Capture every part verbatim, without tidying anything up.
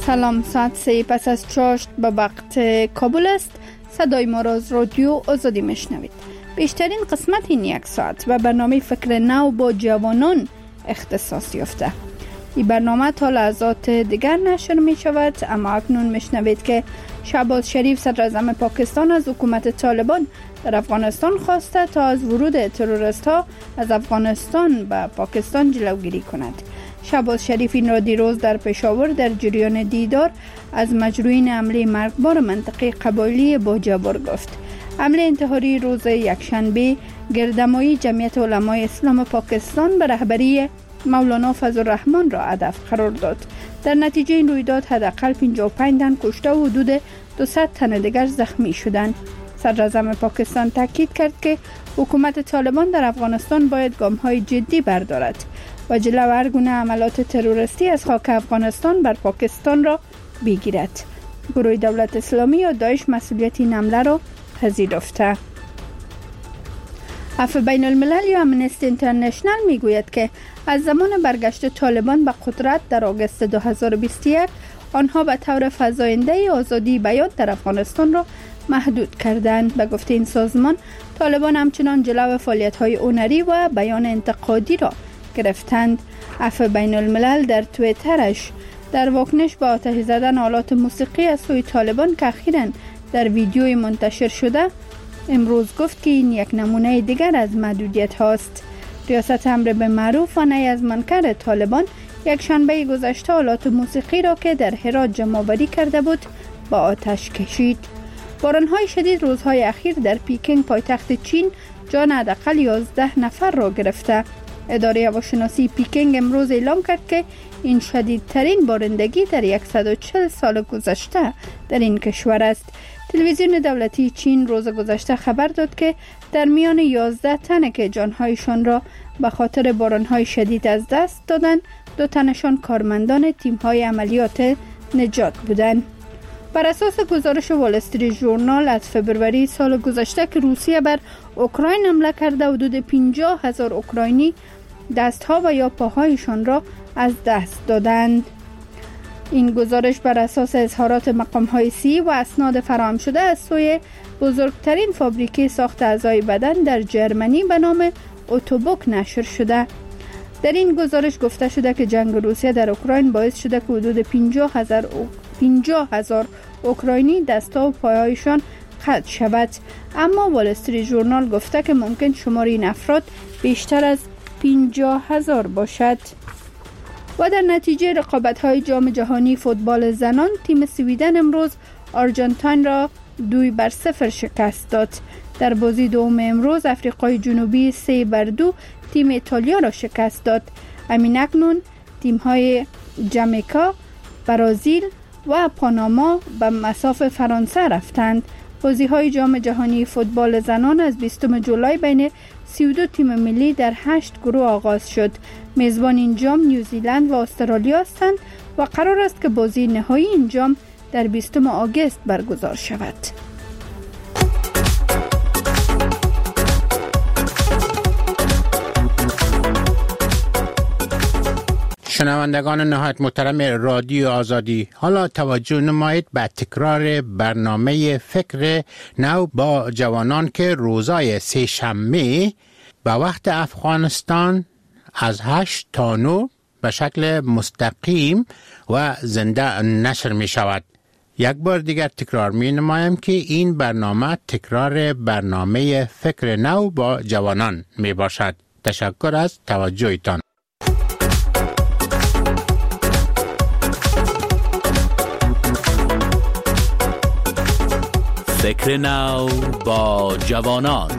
سلام، ساعت سه پس از چاشت به وقت کابل است. صدای ما را از رادیو آزادی میشنوید. بیشترین قسمت این یک ساعت و برنامه فکر نو با جوانان اختصاص یافته. این برنامه تا لحظات دیگر نشر می شود، اما اکنون میشنوید که شهباز شریف صدر اعظم پاکستان از حکومت طالبان در افغانستان خواسته تا از ورود تروریست ها از افغانستان به پاکستان جلوگیری کند. شهباز شریف این را دیروز در پشاور در جریان دیدار از مجروحین حمله مرگبار منطقه قبایلی باجابر گفت. حمله انتحاری روز یکشنبه گردمایی جمعیت علمای اسلام پاکستان به رهبری مولانا فضل الرحمن را هدف قرار داد. در نتیجه این رویداد حداقل پنجاه و پنج تن کشته و حدود دویست تن دیگر زخمی شدند. صدر اعظم پاکستان تاکید کرد که حکومت طالبان در افغانستان باید گام‌های جدی بردارد و جلو هر گونه عملات تروریستی از خاک افغانستان بر پاکستان را بگیرد. گروه دولت اسلامی یا داعش مسئولیت این حمله را پذیرفته. عفو بین الملل یا امنستی اینترنشنال میگوید که از زمان برگشت طالبان به قدرت در آگوست دو هزار و بیست و یک آنها به طور فزاینده آزادی بیان در افغانستان را محدود کردند. به گفته این سازمان، طالبان همچنان جلو فعالیت‌های هنری و بیان انتقادی را گرفتند. عفو بین الملل در توییترش در واکنش به آتش زدن آلات موسیقی از سوی طالبان که اخیراً در ویدیوی منتشر شده امروز گفت که این یک نمونه دیگر از محدودیت هاست. ریاست امر به معروف و نهی از منکر طالبان یک شنبه گذشته آلات موسیقی را که در هرات جمع‌آوری کرده بود با آتش کشید. باران‌های شدید روزهای اخیر در پیکینگ پایتخت چین جان حداقل یازده نفر را گرفته. اداره هواشناسی پیکینگ امروز اعلام کرد که این شدیدترین بارندگی در صد و چهل سال گذشته در این کشور است. تلویزیون دولتی چین روز گذشته خبر داد که در میان یازده تن که جانهایشان را به خاطر بارانهای شدید از دست دادند، دو تنشان کارمندان تیم‌های عملیات نجات بودند. بر اساس گزارش وال استریت ژورنال از فبروری سال گذشته که روسیه بر اوکراین حمله کرده، حدود پنجاه هزار اوکراینی دستها و یا پاهایشان را از دست دادند. این گزارش بر اساس اظهارات مقام‌های سی و اسناد فراهم شده از سوی بزرگترین فابریکه ساخت اعضای بدن در جرمنی به نام اوتوبوک نشر شده. در این گزارش گفته شده که جنگ روسیه در اوکراین باعث شده که حدود پنجاه هزار او... پنجاه هزار اوکراینی دست‌ها و پاهایشان قطع شود، اما وال استریت ژورنال گفته که ممکن شمار این افراد بیشتر از پنجاه هزار باشد. و در نتیجه رقابت‌های جام جهانی فوتبال زنان، تیم سویدن امروز آرژانتین را دوی بر صفر شکست داد. در بازی دوم امروز افریقای جنوبی سه بر دو تیم ایتالیا را شکست داد. همین اکنون تیم‌های جامائیکا، برزیل و پاناما به مصاف فرانسه رفتند. بازی‌های جام جهانی فوتبال زنان از بیستم جولای بین سی و دو تیم ملی در هشت گروه آغاز شد. میزبان این جام نیوزیلند و استرالیا هستند و قرار است که بازی نهایی این جام در بیستم آگوست برگزار شود. شنوندگان نهایت محترم رادیو آزادی، حالا توجه نمایید به تکرار برنامه فکر نو با جوانان که روزای سه شنبه به وقت افغانستان از هشت تا نه به شکل مستقیم و زنده نشر می شود. یک بار دیگر تکرار می نمایم که این برنامه تکرار برنامه فکر نو با جوانان می باشد. تشکر از توجهتان. فکر نو با جوانان.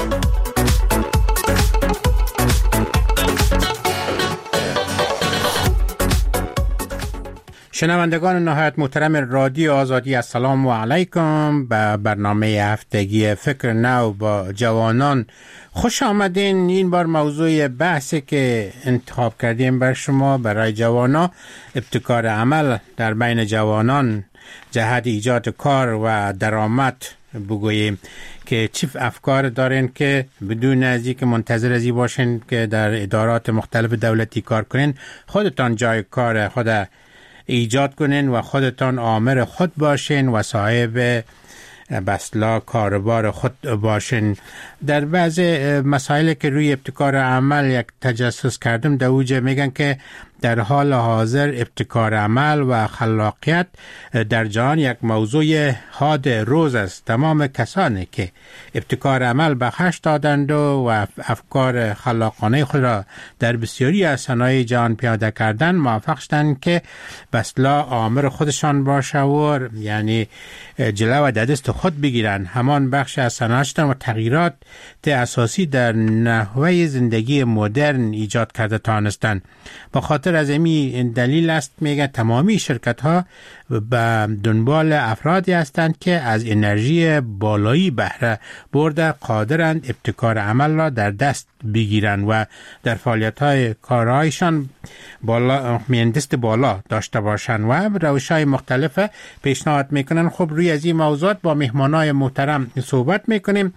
شنوندگان نهایت محترم رادیو آزادی، السلام علیکم. به برنامه هفتگی فکر نو با جوانان خوش آمدین. این بار موضوع بحثی که انتخاب کردیم بر شما برای جوانان ابتکار عمل در بین جوانان جهت ایجاد کار و درآمد بگوییم که چه افکار دارین که بدون از اینکه منتظر ازی باشین که در ادارات مختلف دولتی کار کنین خودتان جای کار خود ایجاد کنین و خودتان آمر خود باشین و صاحب بسلا کاربار خود باشین. در بعض مسائل که روی ابتکار عمل یک تجسس کردم در اوجه میگن که در حال حاضر ابتکار عمل و خلاقیت در جهان یک موضوع حاد روز است. تمام کسانی که ابتکار عمل بخش دادند و افکار خلاقانه خود را در بسیاری از صنایع جهان پیاده کردند موفق شدند که بسلا آمر خودشان باشه و یعنی جلو و دست خود بگیرند. همان بخش از صنعت و تغییرات اساسی در نحوه زندگی مدرن ایجاد کرده تانستند. با خاطر از این دلیل است میگه تمامی شرکت ها به دنبال افرادی هستند که از انرژی بالایی بهره برده قادرند ابتکار عمل را در دست بگیرند و در فعالیت های کارهایشان بالا مهندست بالا داشته باشند و روش های مختلف پیشنهاد میکنن. خب روی از این موضوعات با مهمانای محترم صحبت میکنیم.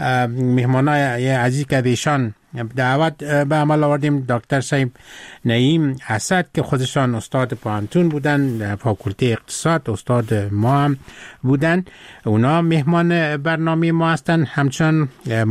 مهمانای عزیز که ایشان دعوت به عمل آوردیم دکتر سعید نعیم اسد که خودشان استاد پانتون بودن، فاکولته اقتصاد استاد ما هم بودن، اونا مهمان برنامه ما هستن. همچنان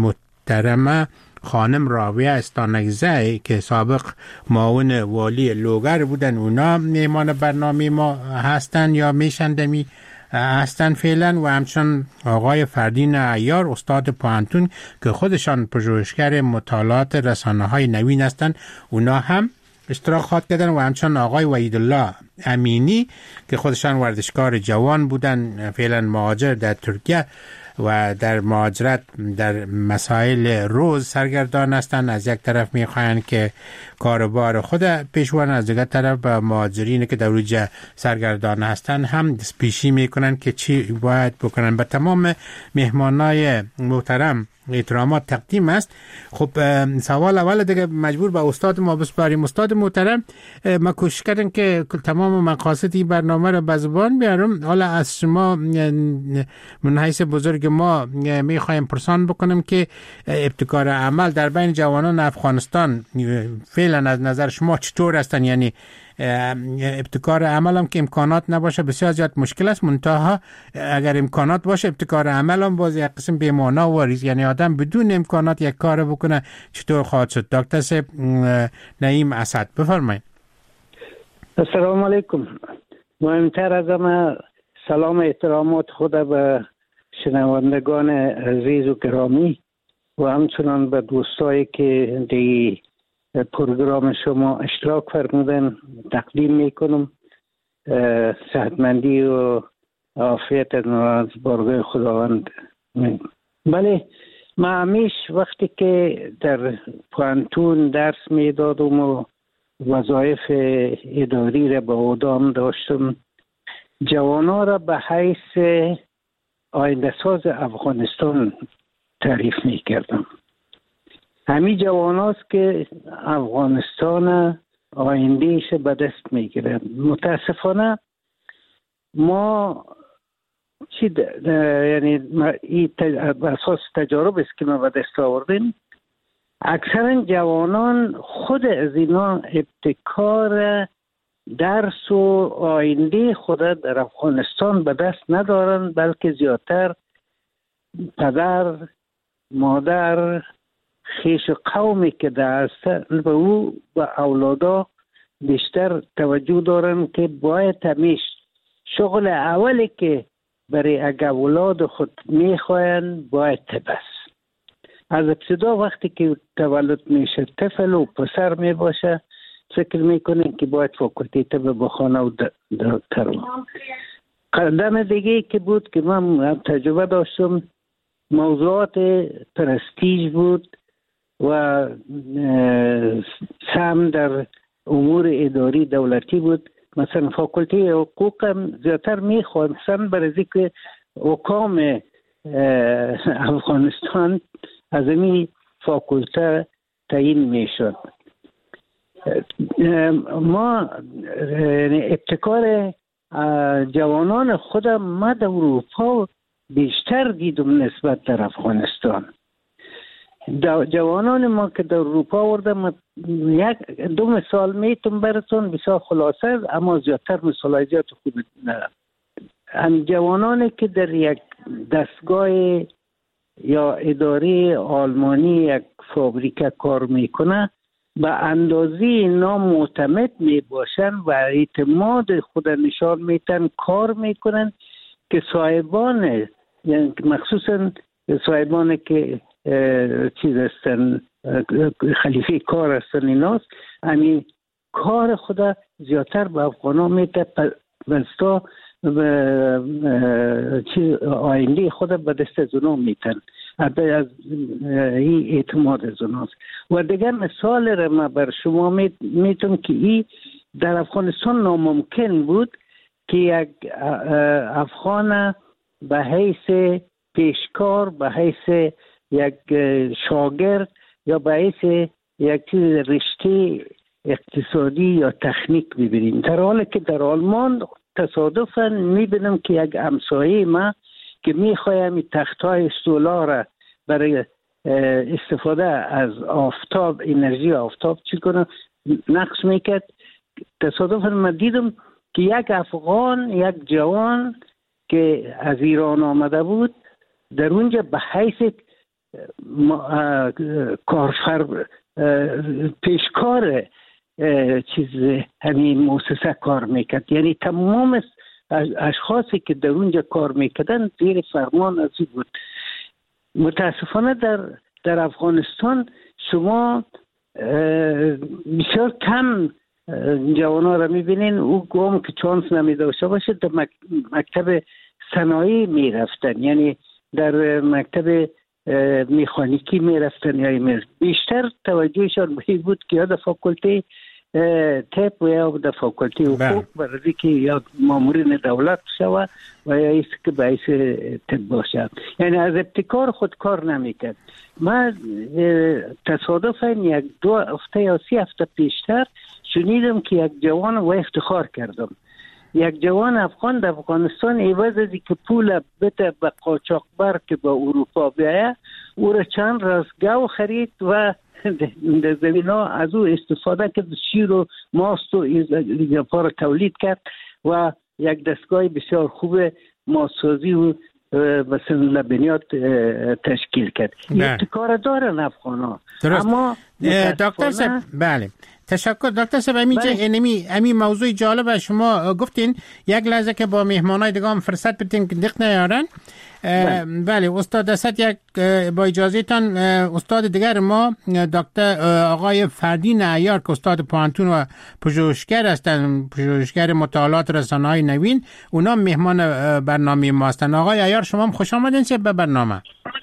محترمه خانم راویه استانگزه که سابق معاون والی لوگر بودن، اونا مهمان برنامه ما هستن یا میشندمی هستن فعلا، و همچنان آقای فردین عیار استاد پانتون که خودشان پژوهشگر مطالعات رسانه‌های نوین هستند، اونا هم اشتراک خواهد کردن، و همچنان آقای وحیدالله امینی که خودشان ورزشکار جوان بودن، فعلا مهاجر در ترکیه و در مهاجرت در مسائل روز سرگردان هستند. از یک طرف میخواهند که کاروبار خود پیشوان، از دیگر طرف به مهاجرین که در اوج سرگردان هستند هم دستپیشی میکنند که چی باید بکنن. به تمام مهمانای محترم احترامات تقدیم است. خب سوال اول دیگه مجبور به استاد ما بسپاریم. استاد محترم، ما کوشش کردیم که تمام مقاصد این برنامه رو به زبان بیارم. حالا از شما من حیث بزرگ ما میخوایم پرسان بکنم که ابتکار عمل در بین جوانان افغانستان فعلا از نظر شما چطور هستن؟ یعنی ابتکار عمل هم که امکانات نباشه بسیار زیاد مشکل است، منتها اگر امکانات باشه ابتکار عمل هم باز یک قسم بی‌معنا و ریز، یعنی آدم بدون امکانات یک کار بکنه چطور خواهد شد؟ دکتر صاحب نعیم اسد بفرمایید. السلام علیکم. مهمتر از همه سلام احترامات خود به شنوندگان عزیز و گرامی و همچنان به دوستایی که دی پروگرام شما اشتراک فرمودن تقدیم میکنم. صحتمندی و عافیت از بارگاه خداوند. بله، من همیش وقتی که در پانتون درس میدادم و وظایف اداری را به عهده داشتم، جوانا را به حیث آینده ساز افغانستان تعریف میکردم. همین جوان هاست که افغانستان آیندهش به دست میگیرن. متاسفانه ما چی یعنی این اساس تجارب است که ما به دست آوردیم، اکثرا جوانان خود از اینا ابتکار درس و آینده خود در افغانستان به دست ندارن، بلکه زیادتر پدر مادر خیش قومی که دست به او و اولادا بیشتر توجه دارن که باید همیش شغل اولی که برای اگه اولاد خود میخواین باید بس از ابتدا وقتی که تولد میشه طفل و پسر میباشه فکر میکنه که باید فاکولته طب بخونه و دکتر. قدم دیگه که بود که من تجربه داشتم موضوعات پرستیژ بود و سهم در امور اداری دولتی بود. مثلا فاکولته حقوق هم زیادتر میخواستن برای که حکام افغانستان از این فاکولته تعیین میشد. ما ابتکار جوانان خودم ما در اروپا بیشتر دیدم نسبت در افغانستان. جوانان ما که در اروپا آوردم، یک دو مثال میتونم براتون بسیار خلاصه، اما زیادتر مثال زیاد خوب ندارم. هم جوانانی که در یک دستگاه یا اداره آلمانی یک فابریکه کار میکنه به اندازه اینا معتمد میباشن و اعتماد خود نشان میتن، کار میکنن که صاحبان، یعنی مخصوصا صاحبان که چیز هستن، خلیفه کار هستن، ایناست همین کار خدا زیادتر به افغانا میده، بستا و آینده خود به دست از اونا میتن، از این اعتماد از اوناست. و دیگر مثال را من بر شما میتونم که این در افغانستان ناممکن بود که یک افغان به حیث پیشکار، به حیث یک شاگرد یا به حیث یک چیز رشته اقتصادی یا تکنیک ببینیم، در حالی که در آلمان تصادفاً میبینم که یک همسایه ما که میخوایم تختای استولا را برای استفاده از آفتاب، انرژی آفتاب چی کنه نقش میکرد. تصادفاً من دیدم که یک افغان، یک جوان که از ایران آمده بود، در اونجا به حیث کارفر پیشکار چیز همین مؤسسه کار میکرد. یعنی تمام اشخاصی که در اونجا کار میکردن زیر فرمان از او بود. متاسفانه در در افغانستان شما بسیار کم جوانا را میبینین او گم که چانس نمیداشته باشه در مکتب صنایع میرفتن، یعنی در مکتب مکانیکی میرفتن یا می بیشتر توجهشان به بود که یا در فاکولته طب و یا در فاکولته حقوق برای که یا مامورین دولت شود و یا ایست که باعث طب باشه. یعنی از ابتکار خود کار نمیکرد. من تصادفاً یک دو هفته یا سی هفته پیشتر شنیدم که یک جوان و افتخار کردم، یک جوان افغان در افغانستان عوض از که پول بده به قاچاقبر که به اروپا بیایه، او را چند راست گو خرید و در زمین ها از او استفاده کرد، شیر و ماست و ایزاپا را تولید کرد و یک دستگاه بسیار خوب ماسازی و مثلا لبنیات تشکیل کرد. ابتکار دارن افغان ها. اما دکتر صاحب، بله تشکر دکتر صاحب. اینجا اینمی امی موضوع جالب شما گفتین، یک لحظه که با مهمانای دیگه هم فرصت بدین که دقت نیارن. بله استاد اسد، یک با اجازه تان استاد دیگر ما دکتر آقای فردین عیار که استاد پانتون و پژوهشگر هستند، پژوهشگر مطالعات رسانه‌های نوین، اونا مهمان برنامه ما هستند. آقای عیار شما هم خوش آمدین به برنامه.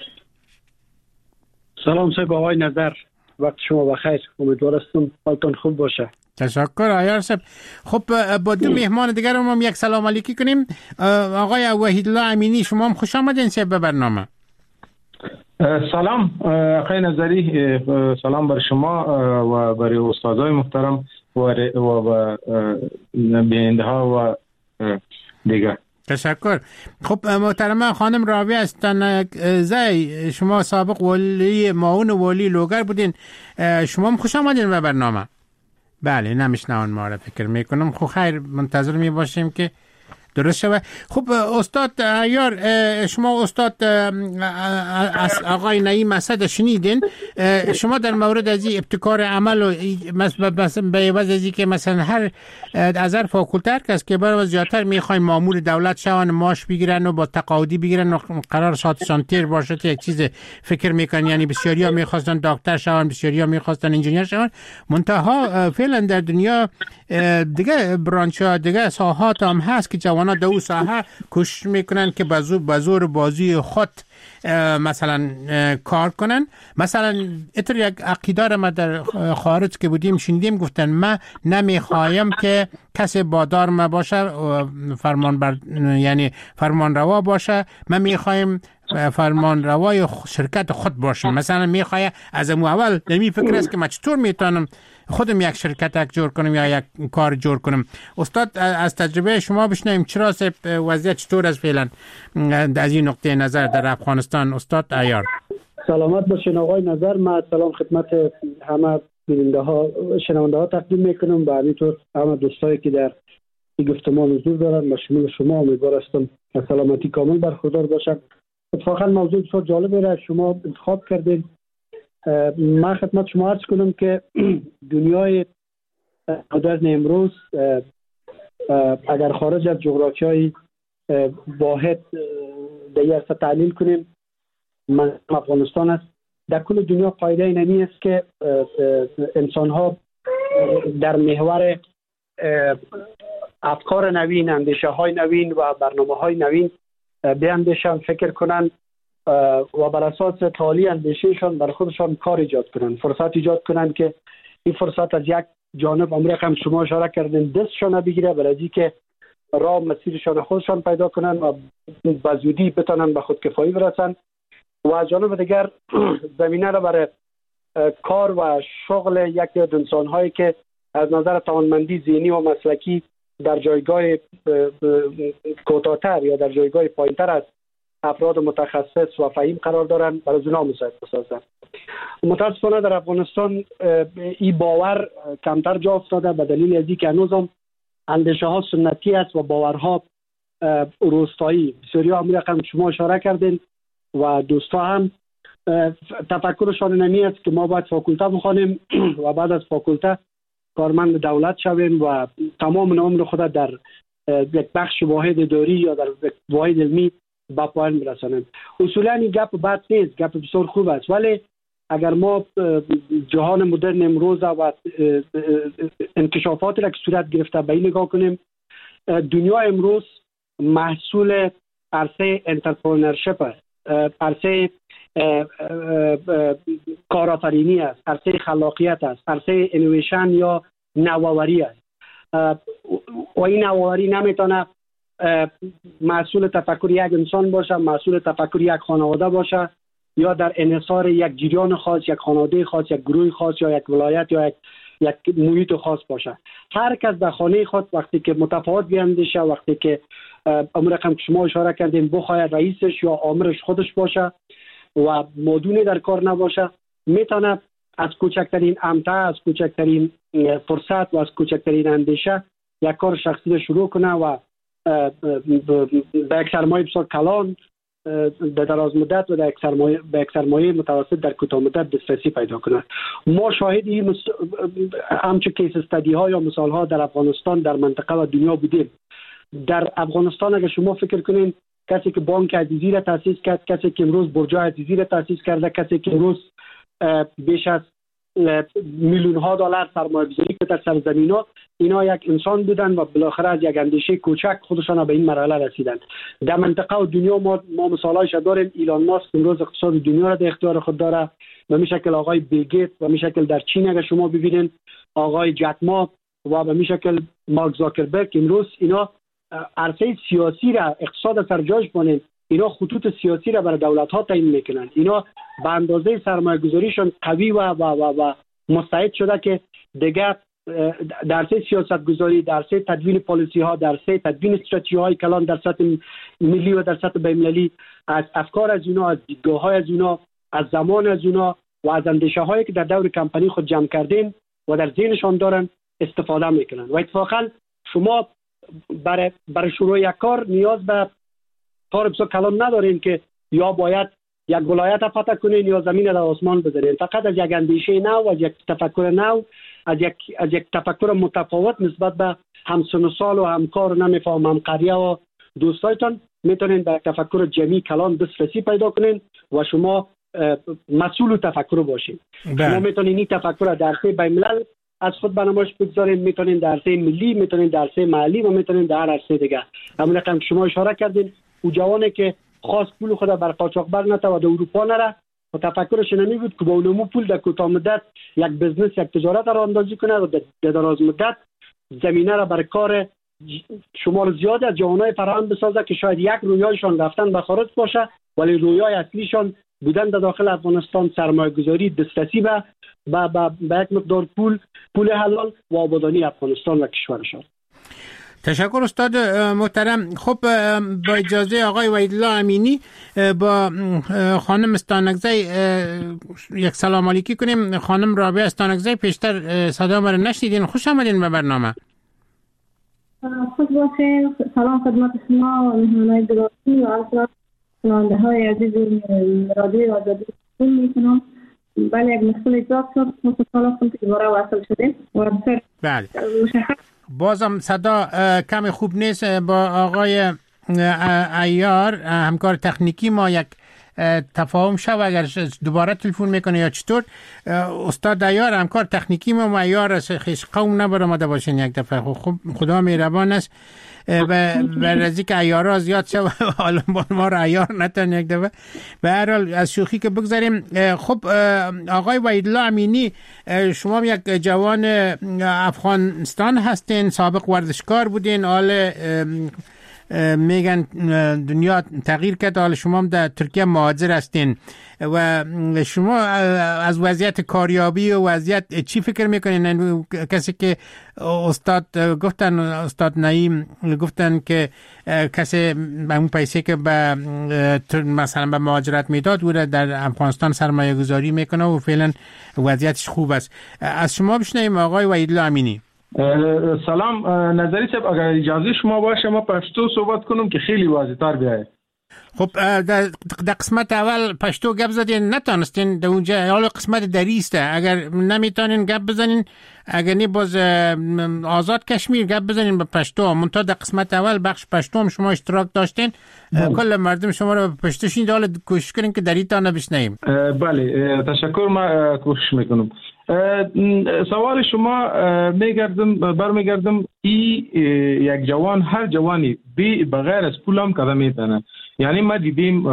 سلام صاحب آقای نظر، وقت شما بخیر، امیدوارم حالتون خوب باشه. تشکر عیار صاحب. خب با دو مهمان دیگر هم یک سلام علیکی کنیم. آقای وحیدالله امینی شما هم خوش آمدین به برنامه. سلام آقای نظری، سلام بر شما و برای استادای محترم و بیننده ها و دیگر. تشکر. خب محترمه خانم راوی هستن زی، شما سابق ولی معاون ولی لوگر بودین، شما هم خوش آمدین به برنامه. بله نمیشنون ما را فکر میکنم. خب خیر منتظر می باشیم که درست شود. خب استاد عیار، شما استاد آقای نعیم اسد شنیدین، شما در مورد از ابتکار عمل و مثلا به عوض از که مثلا هر از هر فاکولته کس که برای زیادتر میخوایم مامور دولت شون، ماش بگیرن و با تقاعدی بگیرن و قرار ساعتشان تیر باشه یک چیز فکر میکنن. یعنی بسیاری ها میخواستن دکتر شون، بسیاری ها میخواستن انجینیر شون، منتها فعلا در دنیا دیگه برانچ ها دیگه ساحات هم هست که جوانا دو ساحه کوشش میکنن که به زور بازی خود مثلا کار کنن. مثلا اتر یک عقیده ما در خارج که بودیم شنیدیم، گفتن ما نمیخوایم که کسی بادار ما باشه، فرمان بر یعنی فرمان روا باشه، ما میخوایم فرمان روای شرکت خود باشیم. مثلا میخواه از امو اول نمی فکر است که من چطور میتونم خودم یک شرکت جور کنم یا یک کار جور کنم. استاد از تجربه شما بشنویم چرا وضعیت چطور است فعلا از این نقطه نظر در افغانستان استاد عیار؟ سلامت باشین آقای نظر. من سلام خدمت همه بیننده ها شنونده ها تقدیم میکنم و همینطور همه دوستایی که در این گفتمان حضور دارن و شمول شما امیدوار هستم که سلامتی کامل برخوردار باشن. اتفاقا موضوع بسیار جالبی را شما انتخاب کردین. من خدمت شما عرض کنم که دنیای مدرن امروز اگر خارج از جغرافیای واحد دیگر تحلیل کنیم، من افغانستان است، در کل دنیا قاعده اینمی است که انسان ها در محور افکار نوین، اندیشه های نوین و برنامه های نوین بیاندیشن، فکر کنن و بر اساس تعالی اندیشهشان بر خودشان کار ایجاد کنن، فرصت ایجاد کنن که این فرصت از یک جانب امر هم شما اشاره کردین دستشان بگیره، برای که راه مسیرشان خودشان پیدا کنن و به زودی بتونن به خودکفایی برسن و از جانب دیگر زمینه را برای کار و شغل یکی از انسان هایی که از نظر توانمندی ذهنی و مسلکی در جایگاه کوتاه‌تر یا در جایگاه پایین‌تر از افراد متخصص و فهیم قرار دارند برای اونا مساعد بسازن. متاسفانه در افغانستان این باور کمتر جا افتاده به دلیل از اینکه هنوز هم اندیشه ها سنتی است و باورها روستایی. بسیاری ها همون رقم شما اشاره کردین و دوستا هم تفکرشان نمی است که ما باید فاکولته بخوانیم و بعد از فاکولته کارمند دولت شویم و تمام عمر خود در یک بخش واحد اداری یا در یک واحد علمی به پایان برسانیم. اصولا این گپ بد نیست، گپ بسیار خوب است، ولی اگر ما جهان مدرن امروز و انکشافاتی را که صورت گرفته به این نگاه کنیم، دنیا امروز محصول عرصه انترپرنورشیپ است، عرصه کارآفرینی است، عرصه خلاقیت است، عرصه انویشن یا نوآوری است و این نوآوری نمیتونه محصول تفکر یک انسان باشه، محصول تفکر یک خانواده باشه یا در انحصار یک جریان خاص، یک خانواده خاص، یک گروه خاص یا یک ولایت یا یک یک محیط خاص باشه. هر کس در خانه خود وقتی که متفاوت بیاندیشه، وقتی که امر رقم که شما اشاره کردین بخواد رئیسش یا آمرش خودش باشه و مدونی در کار نباشه، میتونه از کوچکترین امتع، از کوچکترین فرصت و از کوچکترین اندیشه یک کار شخصی رو شروع کنه و به یک سرمایه بسیار کلان در دراز مدت و در یک سرمایه به یک سرمایه متوسط در کوتاه مدت دسترسی پیدا کنه. ما شاهد این مس... همچون کیس استادی ها یا مثال ها در افغانستان، در منطقه و دنیا بودیم. در افغانستان اگر شما فکر کنین کسی که بانک عزیزی را تاسیس کرد، کسی که امروز برج عزیزی را تاسیس کرده، کسی که امروز بیش از میلیون ها دلار سرمایه گذاری کرده در سرزمین ها، اینا یک انسان بودن و بالاخره از یک اندیشه کوچک خودشان به این مرحله رسیدن. در منطقه و دنیا ما ما مثالایش داریم. ایلان ماسک امروز اقتصاد دنیا را در اختیار خود داره و به شکل آقای بیل گیت و به شکل در چین اگر شما ببینید آقای جک ما و به شکل مارک زاکربرگ، امروز اینا عرصه سیاسی را اقتصاد سر جاش بانن، اینا خطوط سیاسی را برای دولت ها تعیین میکنن، اینا به اندازه سرمایه گذاریشون قوی و و و, و مستعد شده که دیگه در عرصه سیاست گذاری، در عرصه تدوین پالیسی ها، در عرصه تدوین استراتژی های کلان در سطح ملی و در سطح بین‌المللی، از افکار از اینا، از دیدگاه های از اینا، از زمان از اینا و از اندیشه هایی که در دور کمپانی خود جمع کردین و در ذهنشان دارن استفاده میکنن. و اتفاقا شما برای برای شروع یک کار نیاز به کار بسیار کلان ندارین که یا باید یک ولایت فتح کنین یا زمین در آسمان بذارین. فقط از یک اندیشه نو، از یک تفکر نو، از یک از یک تفکر متفاوت نسبت به همسن و سال و همکار و نمیفهم هم قریه و دوستایتان میتونین به تفکر جمعی کلان دسترسی پیدا کنین و شما مسئول تفکر باشین. شما میتونین این تفکر در عرصه بین‌الملل از خود بنمایش بگذارین، میتونین در عرصه ملی، میتونین در عرصه محلی و میتونین در هر عرصه دیگه. همون رقم شما اشاره کردین او جوانی که خاص پول خود بر قاچاقبر نته و در اروپا نره و تفکرش نمی بود که با اونمو پول در کوتاه مدت یک بزنس، یک تجارت را اندازی کنه و در دراز مدت زمینه را برای کار شمار زیاد از جوانای فراهم بسازه که شاید یک رویایشان رفتن به خارج باشه ولی رویای اصلیشان بودن در داخل افغانستان، سرمایه گذاری، دسترسی به به یک مقدار پول، پول حلال و آبادانی افغانستان و کشورشان. تشکر استاد محترم. خب با اجازه آقای وحیدالله امینی با خانم استانکزی یک سلام علیکی کنیم. خانم رابعه استانکزی، پیشتر صدا ما رو نشنیدین، خوش آمدین به برنامه. خوش باشین. سلام خدمت شما و مهمانای گرامی و اصلا شنونده های عزیز رادیو آزادی میکنم. بله یک مشکل ایجاد شد، متاسفانه هستم که دوباره وصل شدیم و بله بازم صدا کمی خوب نیست. با آقای عیار همکار تکنیکی ما یک تفاهم شو اگر دوباره تلفن میکنه یا چطور. استاد عیار همکار تکنیکی ما و عیار خیش قوم نبرمده باشین یک دفعه. خب خدا مهربان است و برزی که عیارها زیاد شد حالا ما را عیار نتن یک دفعه. به هر حال از شوخی که بگذاریم. خب آقای وحیدالله امینی، شما یک جوان افغانستان هستین، سابق ورزشکار بودین، حال میگن دنیا تغییر کرد، حالا شما هم در ترکیه مهاجر هستین و شما از وضعیت کاریابی و وضعیت چی فکر میکنین؟ کسی که استاد گفتن، استاد نعیم گفتن که کسی به اون پیسه که به مثلا به مهاجرت میداد و در افغانستان سرمایه گذاری میکنه و فعلا وضعیتش خوب است. از شما بشنویم آقای وحیدالله امینی. سلام نظری صاحب، اگر اجازه شما باشه ما پشتو صحبت کنم که خیلی واضح تر بیاید. خب در قسمت اول پشتو گپ زدین نتانستین، در اونجا حالا قسمت دریسته، اگر نمیتونین گپ بزنین، اگر نی باز آزاد کشمیر گپ بزنین به پشتو. منتها در قسمت اول بخش پشتو هم شما اشتراک داشتین، کل مردم شما رو پشتوشین، حالا کوشش کنین که دریتا نبشنیم. بله تشکر، ما کوشش میکنم. سوال شما میگردم برمیگردم ای یک جوان، هر جوانی بی بغیر از پولم کدام میتونه. یعنی ما دیدیم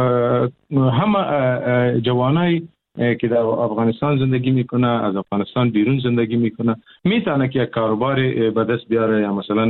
همه جوانای که در افغانستان زندگی میکنه، از افغانستان بیرون زندگی میکنه، میتونه که یک کاروبار به دست بیاره یا مثلا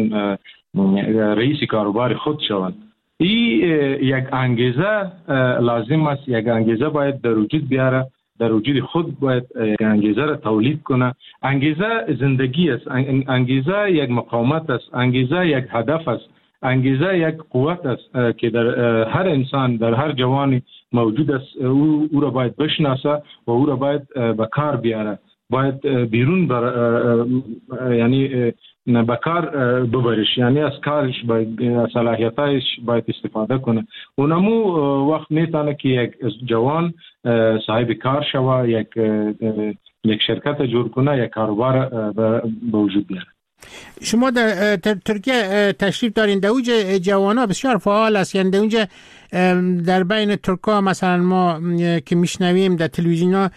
رئیس کاروبار خود شوند. این یک انگیزه لازم است، یک انگیزه باید در وجود بیاره، در وجود خود باید انگیزه را تولید کنه. انگیزه زندگی است، انگیزه یک مقاومت است، انگیزه یک هدف است، انگیزه یک قوت است که در هر انسان، در هر جوانی موجود است. او, او را باید بشناسه و او را باید به کار بیاره، باید بیرون بر یعنی به کار ببرش، یعنی از کارش باید، صلاحیتایش باید استفاده کنه. اونمو وقت میتونه که یک جوان صاحب کار شوه، یک یک شرکت جور کنه، یک کاروبار به وجود بیاره. شما در ترکیه تشریف دارین، در اونجا جوانا بسیار فعال است، یعنی در اونجا در بین ترکا مثلا ما که میشنویم در تلویزیونا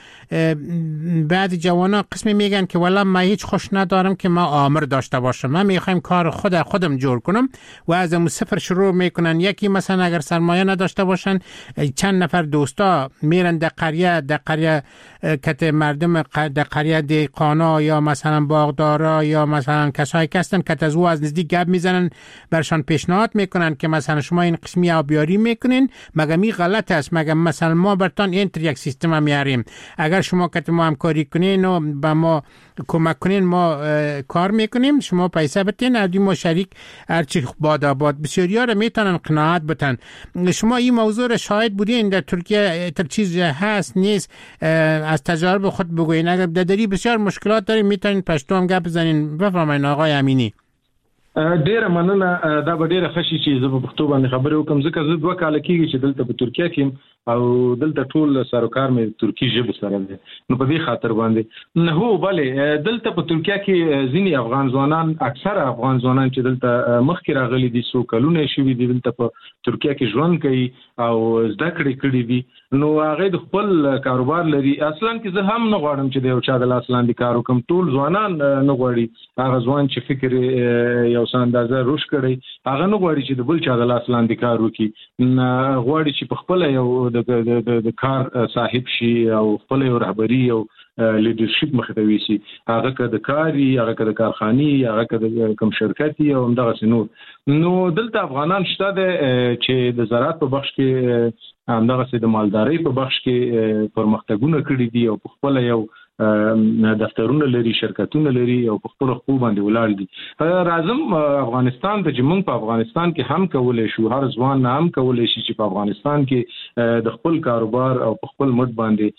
بعد جوانا قسمی میگن که والا من هیچ خوش ندارم که ما آمر داشته باشم، من میخوایم کار خود خودم جور کنم و از اون صفر شروع میکنن. یکی مثلا اگر سرمایه نداشته باشن، چند نفر دوستا میرن در قریه، در قریه کت مردم در قریه دیقانا یا مثلا باغدارا یا مثلا کسایی که هستن که از او از نزدیک گپ میزنن، برشان پیشنهاد میکنن که مثلا شما این قسمی آبیاری میکنین، مگه می غلط است، مگه مثلا ما برتان اینتر یک سیستم هم میاریم، اگر شما که ما همکاری کنین و با ما کمک کنین ما کار میکنیم، شما پیسه بتین، از ما شریک هرچی باد آباد. بسیاریا رو میتونن قناعت بتن. شما این موضوع رو شاهد بودین در ترکیه؟ تر چیز هست نیست؟ از تجارب خود بگوین. اگر داری بسیار مشکلات دارین میتونین پشتو هم گپ بزنین. بفرمایید آقای امینی. ډیره مننه. دا به ډیره ښه شي چې زه په پښتو باندې خبرې وکړم، ځکه زه دوه کاله کېږي چې دلته په ترکیه کې او دلته ټول سروکار مې ترکی ژبې سره دی، نو په دې خاطر باندې نه هو بلې دلته په ترکیه کې ځینې افغان ځوانان، اکثره افغان ځوانان چې دلته مخکې راغلي دي، څو کلونه شوي دي دلته په ترکیه کې ژوند کوي او زده کړې کړي دي، نو هغه د خپل کاروبار لري. اصلا کې زه هم نه غواړم چې د یو چا د لاس لاندې کار وکړم، ټول ځوانان نه غواړي. هغه ځوان چې فکر یو څه اندازه روش کړي، هغه نه غواړي چې د بل چا د لاس لاندې کار وکړي، غواړي چې په خپل یو د د کار صاحب شي او خپل یو رهبري او لیدرشپ مخ ته ویسي، هغه که د کاري، هغه که د کارخاني، هغه که د کوم شرکتي او همدغه نور. نو دلته افغانان شته ده چې د زراعت په بخش کې، همدغه د مالدارۍ په بخش کې پرمختګونه کړي دي او په خپل یو دفترونه لري، شرکتونه لري او په خپل حقوق باندې ولاړ دي. راځم افغانستان ته چې موږ په افغانستان کې هم کولای شو، هر ځوان هم کولای شي چې په افغانستان کې د خپل کاروبار او په خپل مټ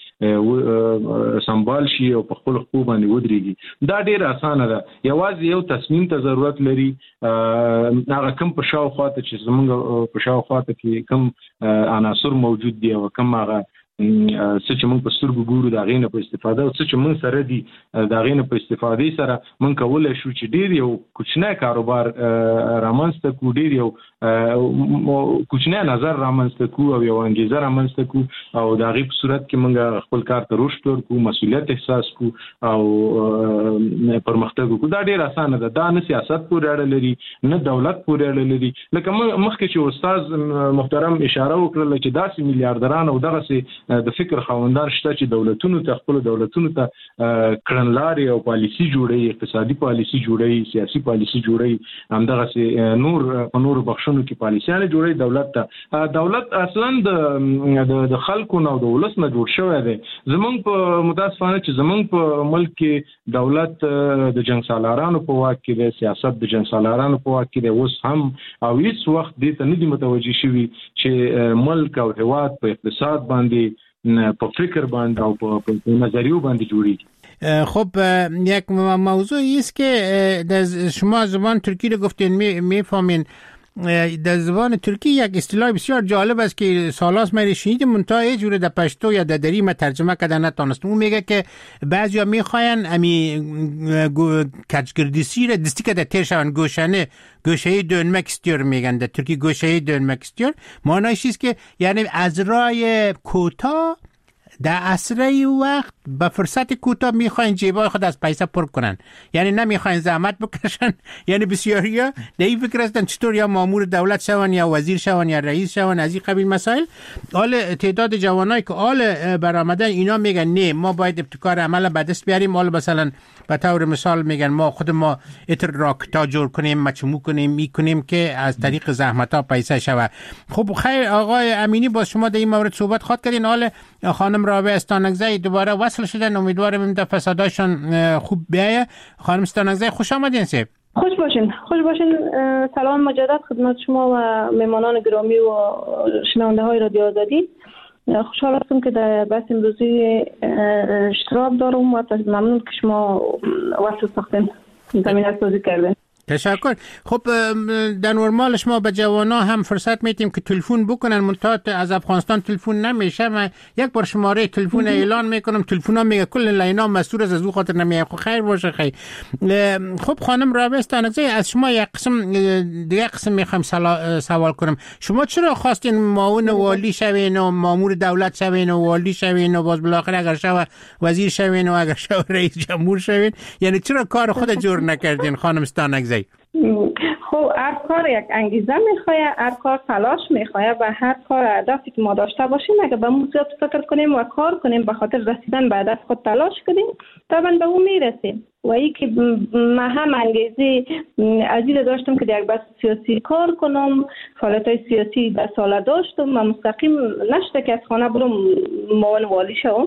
باندې سنبال شي او په خپل حقوق باندې ودرېږي. دا ډیر اسانه ده، یوازې یو تصمیم ته ضرورت لري. هغه کوم په شاوخوا ته چې زمونږ په شاوخوا ته کې کوم عناصر موجود دي او کوم هغه څه چې موږ په سترګو ګورو د هغې نه په استفاده او څه چې موږ سره دي د هغې نه په استفادې سره موږ کولی شو چې ډېر یو کوچنی کاروبار رامنځته کړو، ډېر یو کوچنی نظر رامنځته کړو او یو انګېزه رامنځته کړو او د هغې په صورت کې موږ خپل کار ته رشد ورکړو، مسؤلیت احساس کړو او پرمختګ وکړو. دا ډېر اسانه ده، دا نه سیاست پورې اړه لري نه دولت پورې اړه لري. لکه مخکې چې استاد محترم اشاره وکړله چې داسې میلیاردران او دغسې د فکر خاوندان شته چې دولتونو ته خپل دولتونو ته کړنلارې او پالیسي جوړوي، اقتصادي پالیسي جوړوي، سیاسي پالیسي جوړوي، همدغسې نور په نورو بخشونو کې پالیسیانې جوړوي. دولت ته دولت اصلا د خلکو نه او د ولس نه جوړ شوی دی. زمونږ په متاسفانه چې زمونږ په ملک کې دولت د جنګ سالارانو په واک کې دی، سیاست د جنګ سالارانو په واک کې دی. اوس هم او هیڅ وخت دې ته نه دي متوجه شوي چې ملک او هیواد په اقتصاد باندې په فکر باندې او په نظریو باندې جوړیږي. خب یک موضوعی است که شما زبان ترکی رو گفتین میفهمین. در زبان ترکی یک اصطلاح بسیار جالب است که سالاس من شنیدم منتها یه جوره در پشتو یا در دری من ترجمه کردن نتونستم. اون میگه که بعضیا میخواین امی کچگردیسی را دستی که در تیر شون گوشنه گوشه‌ای dönmek istiyor میگن در ترکی گوشه‌ای dönmek istiyor. معنیش چیست که یعنی از راه کوتاه در اسرع وقت با فرصت کوتاه میخواین جیبای خود از پیسه پر کنن، یعنی نمیخواین زحمت بکشن. یعنی بسیاریا در این فکر هستن چطور یا مامور دولت شون یا وزیر شون یا رئیس شون از این قبیل مسائل. حال تعداد جوانایی که حال برآمدن اینا میگن نه ما باید ابتکار عمل به دست بیاریم. حال مثلا به طور مثال میگن ما خود ما اتر راکتا جور کنیم، مچمو کنیم، میکنیم که از طریق زحمت ها پیسه شود. خب خیر آقای امینی با شما در این مورد صحبت خواهد کردین. حال خانم رابعه استانکزی دوباره وصل شدن، امیدوارم این دفعه صداشون خوب بیایه. خانم استانکزی خوش آمدین. سه خوش باشین. خوش باشین. سلام مجدد خدمت شما و مهمانان گرامی و شنونده های رادیو آزادی. خوشحال هستم که در بحث امروزی اشتراک دارم و ممنون که شما وصل ساختین، زمینه سازی کردین. تشکر. خب در نرمالش ما به جوانا هم فرصت میتیم که تلفن بکنن، منتها از افغانستان تلفن نمیشه. من یک بار شماره تلفن اعلان میکنم، تلفن ها میگه کل لینا مسئول از از او خاطر نمیه. خب خیر باشه. خیر. خب خانم رابعه استانکزی از شما یک قسم دیگه قسم میخوام سوال کنم. شما چرا خواستین معاون والی شوین و مامور دولت شوین و والی شوین و باز بالاخره اگر شو وزیر شوین و اگر شو رئیس جمهور شوین؟ یعنی چرا کار خود جور نکردین خانم استانکزی؟ خب هر کار یک انگیزه میخواه، هر کار تلاش میخواه و هر کار هدفی که ما داشته باشیم اگه به اون زیاد فکر کنیم و کار کنیم به خاطر رسیدن به هدف خود تلاش کنیم طبعا به اون میرسیم. و ای که من هم انگیزه عزیز داشتم که در یک بحث سیاسی کار کنم، فعالیت‌های سیاسی در سال داشتم و مستقیم نشده که از خانه برم معاون والی شوم.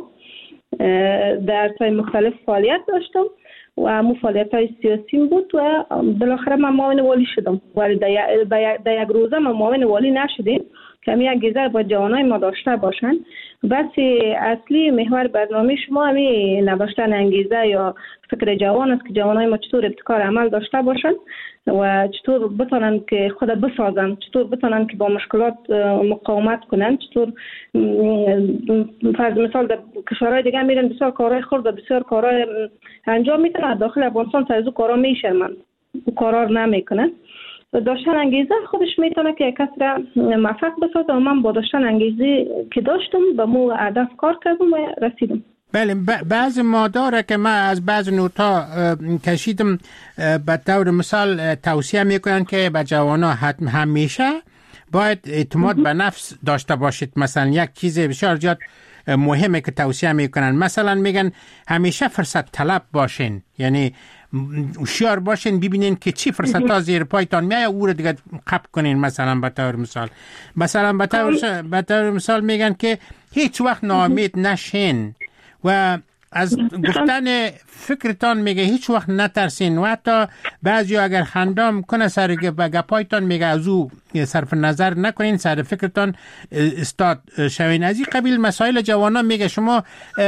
در طای مختلف فعالیت داشتم و همون فعالیت های سیاسی بود و بالاخره من معاون والی شدم. ولی در یک روزه من معاون والی نشدیم که همین انگیزه با جوانای ما داشته باشن. بس اصلی محور برنامه شما همین نوشتن انگیزه یا فکر جوان است که جوانای ما چطور ابتکار عمل داشته باشن و چطور بتونن که خود بسازن، چطور بتونن که با مشکلات مقاومت کنن، چطور فرض مثال در کشورهای دیگه میرن بسیار کارهای خرد و بسیار کارهای انجام میتونن، داخل افغانستان تا از او کارها میشرمن، او کارها نمیکنن. داشتن انگیزه خودش میتونه که کسی را موفق بسازه و من با داشتن انگیزه که داشتم به مو هدف کار کردم و رسیدم. بله بعض ماداره که من از بعض نوتا کشیدم به طور مثال توصیه میکنن که به جوانا همیشه باید اعتماد به نفس داشته باشید. مثلا یک چیز بسیار زیاد مهمه که توصیه میکنن، مثلا میگن همیشه فرصت طلب باشین، یعنی هوشیار باشین ببینین که چی فرصت ها زیر پایتان میایه او رو دیگه قپ کنین. مثلا به طور مثال مثلا به طور مثال میگن که هیچ وقت ناامید نشین و از گفتن فکرتان میگه هیچ وقت نترسین و حتی بعضی اگر خندام کنه سر گپایتان میگه از او صرف نظر نکنین، سر فکرتان استاد شوین. از این قبیل مسائل جوانا میگه. شما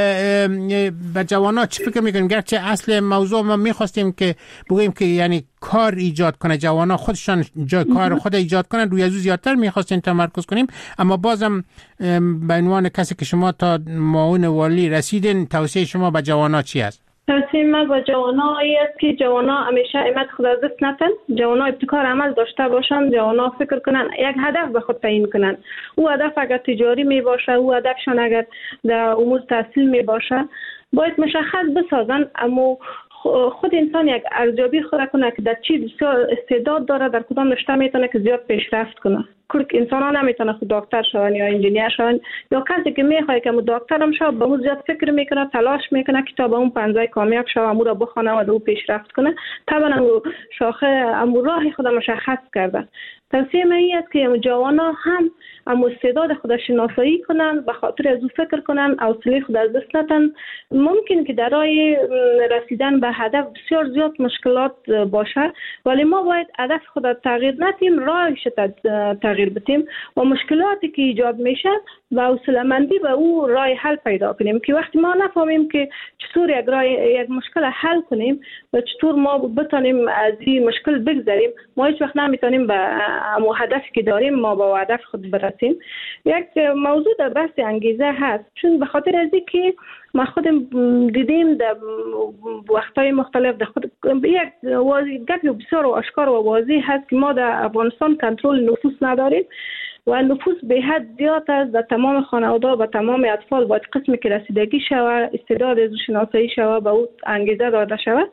به جوانا چی فکر میکنین؟ گرچه اصل موضوع ما میخواستیم که بگوییم که یعنی کار ایجاد کنه، جوانا خودشان جای کار خود ایجاد کنن، روی از او زیادتر میخواستیم تمرکز کنیم، اما بازم به عنوان کسی که شما تا معاون والی رسیدین، توصیه شما به جوانا چی است؟ توصیه من به جوانا ای است که جوانا همیشه امید خود از دست نتن، جوانا ابتکار عمل داشته باشن، جوانا فکر کنن، یک هدف به خود تعیین کنن. او هدف اگر تجاری می باشه، او هدفشان اگر در امور تحصیل می باشه، باید مشخص بسازن. اما خود انسان یک ارزیابی خود کنه که در چی بسیار استعداد داره، در کدام رشته میتونه که زیاد پیشرفت کنه. کل انسان ها نمیتونه خود دکتر شون یا انجینیر شون، یا کسی که میخواد که دکتر هم شه به اون زیاد فکر میکنه، تلاش میکنه که تا به اون پنجه کامیاب شه، امور رو بخونه و دو پیشرفت کنه. طبعا امور شاخه امور راه خود مشخص کرده. توصیه من این است که جوانا هم اما استعداد خود شناسایی کنن، به خاطر از او فکر کنن، حوصله خود از دست ندن. ممکن که در راه رسیدن به هدف بسیار زیاد مشکلات باشه، ولی ما باید هدف خود را تغییر ندیم، راهش تغییر بدیم و مشکلاتی که ایجاد میشه و حوصله‌مندی به او راه حل پیدا کنیم. که وقتی ما نفهمیم که چطور یک راه یک مشکل حل کنیم و چطور ما بتونیم از این مشکل بگذریم، ما هیچ وقت نمیتونیم به اما هدفی که داریم ما با هدف خود برسیم. یک موضوع در بحث انگیزه هست، چون به خاطر از اینکه ما خودم دیدیم در وقت‌های مختلف در خود یک گپی بسیار و آشکار و واضح هست که ما در افغانستان کنترل نفوس نداریم و نفوس به حد زیاد است. در تمام خانواده و تمام اطفال باید قسمی که رسیدگی شود، استعداد از شناسایی شود، به او انگیزه داده شود.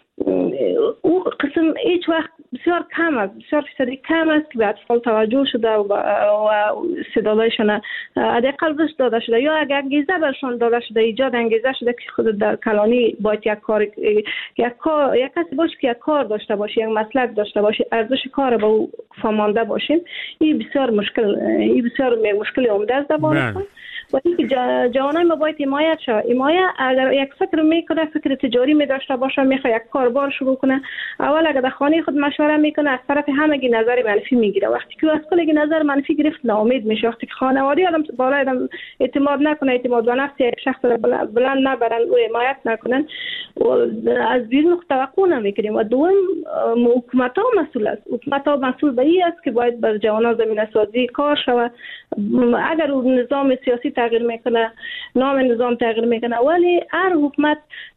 او قسم هیچ وقت بسیار کم است، بسیار فیصدی کم است که به اطفال توجه شده و استعدادشان حداقل رشد داده شده، یا اگر انگیزه برشان داده شده، ایجاد انگیزه شده که خود در کلانی باید یک کار یک کار یک کسی باشه که یک کار داشته باشه، یک مسلک داشته باشه، ارزش کار به او فهمانده باشیم. این بسیار مشکل این بسیار مشکل عمده است در افغانستان. و اینکه جوانای ما باید حمایت شود. حمایت اگر یک فکر میکنه، فکر تجاری می داشته باشه، میخواد یک کاربار شروع کنه، اول اگر در خانه خود مشوره میکنه، از طرف همگی نظر منفی میگیره. وقتی که از کلی نظر منفی گرفت ناامید میشه. وقتی که خانواده آدم بالای آدم اعتماد نکنه، اعتماد به نفس یک شخص را بلند نبرن و حمایت نکنن، و از بیرون توقع نمیکنیم. و دوم حکومت ها مسئول است. حکومت ها مسئول به این است که باید بر جوانان زمینه سازی کار شود. اگر نظام سیاسی تغییر میکنه، نام نظام تغییر میکنه، ولی هر حکومت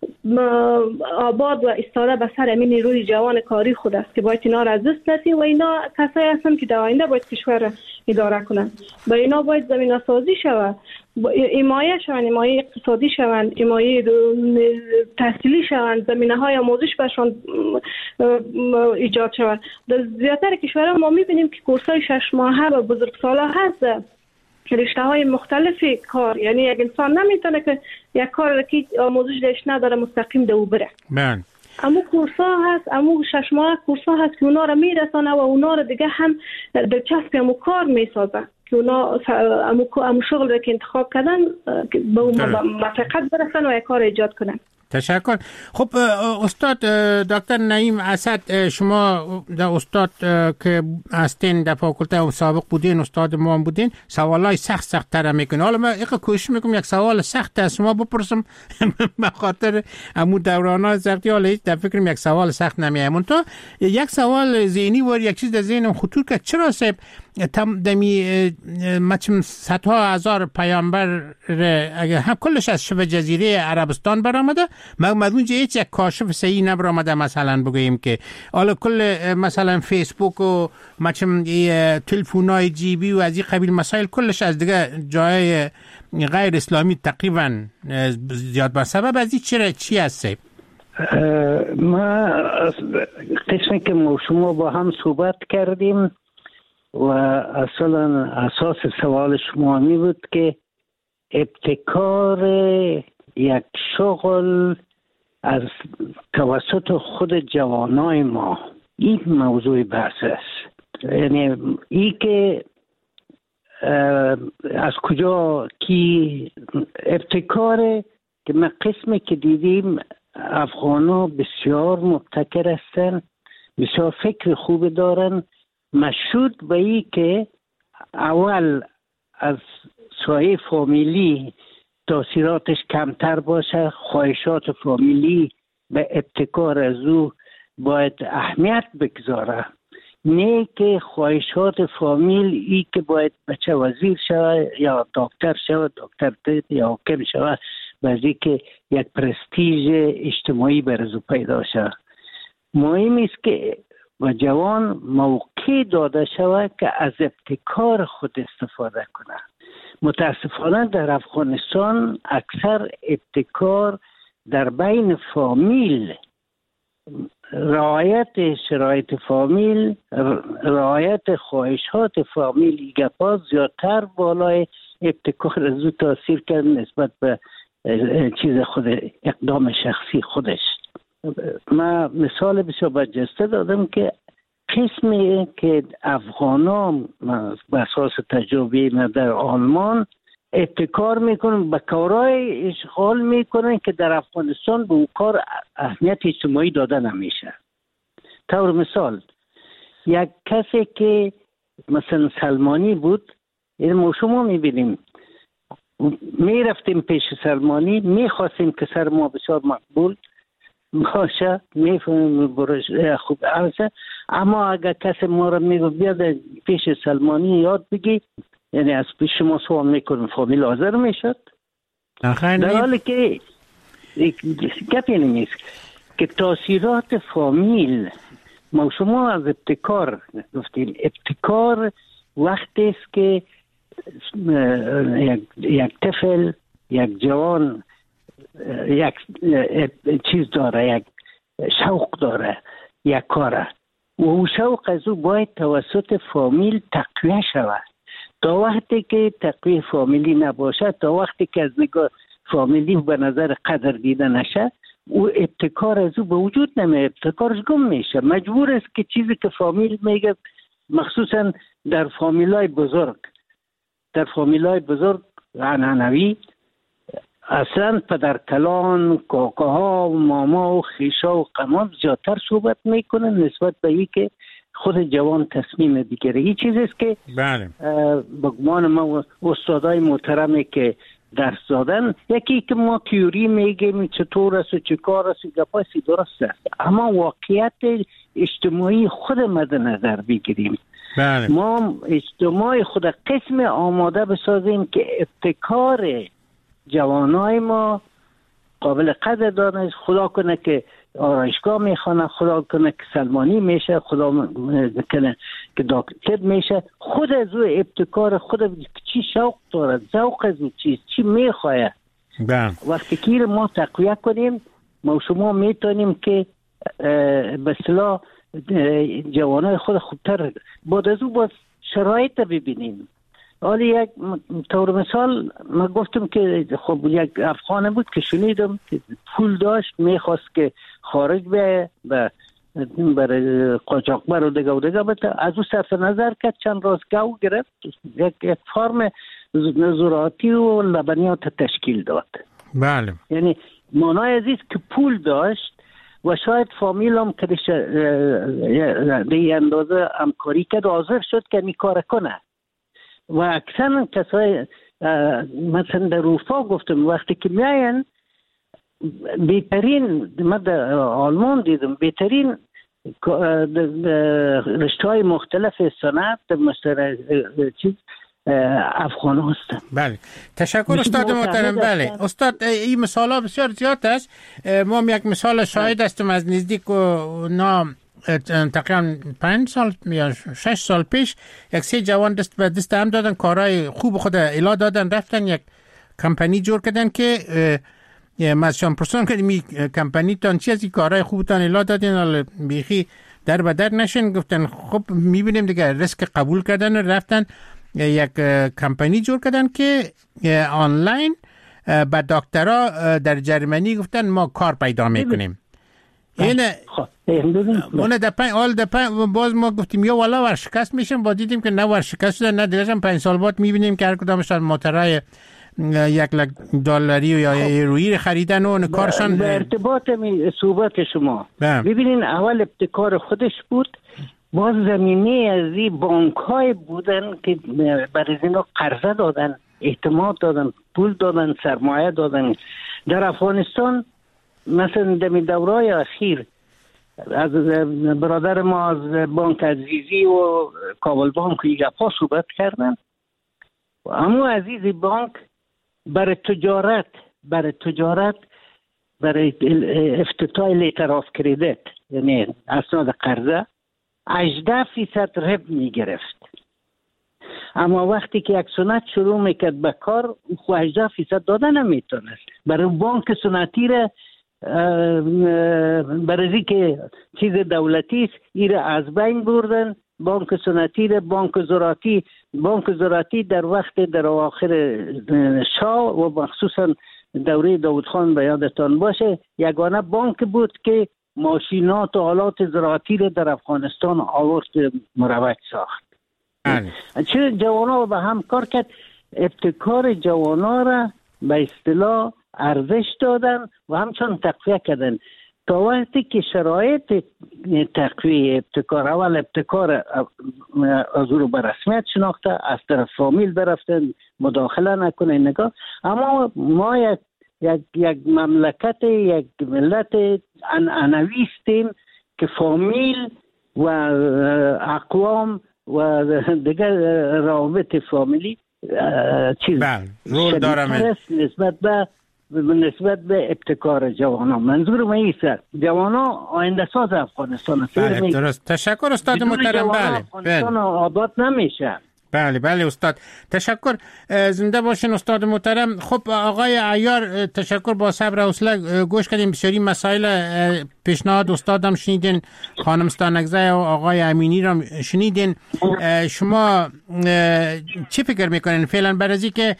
آباد و استاده به سر همین نیروی جوان کاری خود است که باید اینا را از دست ندیم و اینا کسایی هستند که در آینده باید کشور را اداره کنند. با اینا باید زمینه سازی شود، حمایت شوند، حمایت اقتصادی شوند، حمایت تحصیلی شوند، زمینه های آموزش برشان ایجاد شود. در زیادتر کشورها ما میبینیم که کورس های شش ماهه و بزرگساله هست، رشته های مختلف کار. یعنی یک انسان نمیتونه که یک کار که آموزش داشت نداره مستقیم دو بره. من اما کورس ها هست، اما شش ماه کورس ها هست که اونا رو میرسانه و اونا رو دیگه هم دلچسب امو کار میسازه که اونا امو شغل رو که انتخاب کردن به اون موفقیت برسن و یک کار ایجاد کنن. تشکر. خب استاد دکتر نعیم اسد، شما در استاد که هستین در فاکولته سابق بودین، استاد ما هم بودین، سوالای سخت سخت تر میکنه. حالا من یک کوشش میکنم یک سوال سخت از شما بپرسم به خاطر امو دورانات سختی. حالا هیچ در فکرم یک سوال سخت نمیایم. تو یک سوال ذهنی و یک چیز در ذهنم خطور کرد. چرا صاحب تم دمی مچم صدها هزار پیامبر اگر هم کلش از شبه جزیره عربستان برآمده، مگه اونجا هیچ یک کاشف صحیح نبرآمده؟ مثلا بگوییم که حالا کل مثلا فیسبوک و مچم تلفن‌های جیبی و از این قبیل مسائل کلش از دیگه جای غیر اسلامی تقریبا زیاد بر سبب از این چرا چی هست؟ ما قسمی که ما شما با هم صحبت کردیم و اصلا اساس سوال شما می بود که ابتکار یک شغل از توسط خود جوانای ما، این موضوع بحث است. یعنی این که از کجا کی ابتکار که ما قسمی که دیدیم افغانا بسیار مبتکر هستن، بسیار فکر خوب دارن، مشروط به ای که اول از سایه فامیلی تاثیراتش کمتر باشه، خواهشات فامیلی به ابتکار از او باید اهمیت بگذاره، نه که خواهشات فامیل ای که باید بچه وزیر شود یا دکتر شود، دکتر یا حاکم شود، بازی که یک پرستیژ اجتماعی برزو پیدا شود. مهم است که و جوان موقع داده شود که از ابتکار خود استفاده کنه. متاسفانه در افغانستان اکثر ابتکار در بین فامیل، رعایت شرایط فامیل، رعایت خواهشات فامیل گپا زیادتر بالای ابتکار از او تاثیر کرد نسبت به چیز خود، اقدام شخصی خودش. من مثال بسیار برجسته دادم که قسمی که افغانان به اساس تجربه من در آلمان ابتکار میکنن، به کارهای اشغال میکنن که در افغانستان به اون کار اهمیت اجتماعی داده نمیشه. طور مثال یک کسی که مثلا سلمانی بود، این ما شما میبینیم میرفتیم پیش سلمانی، میخواستیم که سر ما بسیار مقبول باشه، میفهمیم برش خوب باشه، اما اگر کسی ما را میگو بیاد پیش سلمانی یاد بگی، یعنی از پیش شما سوال میکنم فامیل حاضر میشد. در حالی که گپی نیست که تاثیرات فامیل، ما شما از ابتکار گفتیم، ابتکار وقتی است که یک, یک طفل، یک جوان یک چیز داره، یک شوق داره، یک کاره و اون شوق از او باید توسط فامیل تقویه شود. تا وقتی که تقویه فامیلی نباشه، تا وقتی که از نگاه فامیلی به نظر قدر دیده نشه، او ابتکار از او به وجود نمیاد، ابتکارش گم میشه. مجبور است که چیزی که فامیل میگه، مخصوصا در فامیلای بزرگ، در فامیلای بزرگ عنعنوی، اصلا پدر کلان، کاکاها و ماما و خیشا و قمام زیادتر صحبت میکنن نسبت به این که خود جوان تصمیم بگیره. این چیزی است که بله به گمان ما استادای محترمی که درس دادن، یکی که ما تیوری میگیم چطور است و چه کار است، گپاسی درست است، اما واقعیت اجتماعی خود مد نظر بگیریم. بله. ما اجتماع خود قسم آماده بسازیم که ابتکار جوانای ما قابل قدر دانه. خدا کنه که آرایشگاه میخوانه، خدا کنه که سلمانی میشه، خدا کنه که دکتر میشه. خود از او ابتکار خود چی شوق داره، ذوق از او چیز چی میخواه، وقتی که ما تقویه کنیم، ما شما میتونیم که به اصطلاح جوانای خود خوبتر بعد از او باز شرایط ببینیم. حالی یک طور مثال من گفتم که خب یک افغان بود که شنیدم که پول داشت، میخواست که خارج به برای قاچاقبر و دیگه و دیگه بده، از او صرف نظر کرد، چند روز گو گرفت، یک, یک فارم زراعتی و لبنیات تشکیل داد. بله. یعنی معنای عزیز که پول داشت و شاید فامیل هم که به اندازه همکاری کرد، حاضر شد که این کار کنه. و اکثر کسای مثلا در اروپا گفتم وقتی که میاین، بهترین، من در آلمان دیدم بهترین رشته های مختلف صنعت مثلا چیز افغان هستن. بله، تشکر استاد محترم. بله استاد، این مثال ها بسیار زیاد است. ما یک مثال شاهد هستم از نزدیک و نام تقریبا پنج سال یا شش سال پیش یک سه جوان دست به دست هم دادن، کارهای خوب خود الا دادن، رفتن یک کمپانی جور کردن که مازشان پرسان که می کمپانی تان چی از این کارهای خوبتان الا دادین، بیخی در بدر نشن. گفتن خب میبینیم دیگه، ریسک قبول کردن و رفتن یک کمپانی جور کردن که آنلاین با دکترها در جرمنی گفتن ما کار پیدا میکنیم. اینه اون دپن آل دپن باز ما گفتیم یا والا ورشکست میشیم، با دیدیم که نه ورشکست شدن، نه دیگه پنج سال بعد میبینیم که هر کدامشان موترهای یک لک دلاری یا یورویی خریدن و کارشان به ارتباط می صحبت شما ببینین اول ابتکار خودش بود، باز زمینه از این بانک های بودن که برای اینا قرضه دادن، اعتماد دادن، پول دادن، سرمایه دادن. در افغانستان مثلا در دورای اخیر از برادر ما از بانک عزیزی و کابل بانک گپا صحبت کردن. اما عزیزی بانک برای تجارت برای تجارت برای افتتاح لیتر آف کردیت، یعنی اسناد قرضه، هجده فیصد رب می گرفت. اما وقتی که یک سنت شروع میکرد به کار، خو هجده فیصد داده نمیتونست. برای بانک سنتی را برای که چیز دولتی است ایره از بین بردن. بانک سنتی را بانک زراعتی بانک زراعتی در وقت در آخر شاه و مخصوصا دوره داود خان به یادتان باشه یگانه بانک بود که ماشینات و آلات زراعتی را در افغانستان آورد مروج ساخت. چه جوانا به هم کار کرد، ابتکار جوانا را به اصطلاح ارزش دادن و همچنان تقویه کردن تا وقتی که شرایط تقویه ابتکار، اول ابتکار از رو به رسمیت شناخته، از طرف فامیل برفتن مداخله نکنه نگاه. اما ما یک یک یک مملکت، یک ملت عنعنوی هستیم که فامیل و اقوام و دیگر روابط فامیلی چیز رول دارم نسبت به نسبت به ابتکار جوانان. منظور من ایست جوانان آینده ساز افغانستان. بله درست. تشکر استاد محترم. بله افغانستان آباد نمیشه. بله بله استاد تشکر، زنده باشین استاد محترم. خب آقای عیار تشکر، با صبر و حوصله گوش کردیم. بسیاری مسائل پیشنهاد استادم شنیدین، خانم ستانکزی و آقای امینی را شنیدین. شما چی فکر میکنین فعلا برای که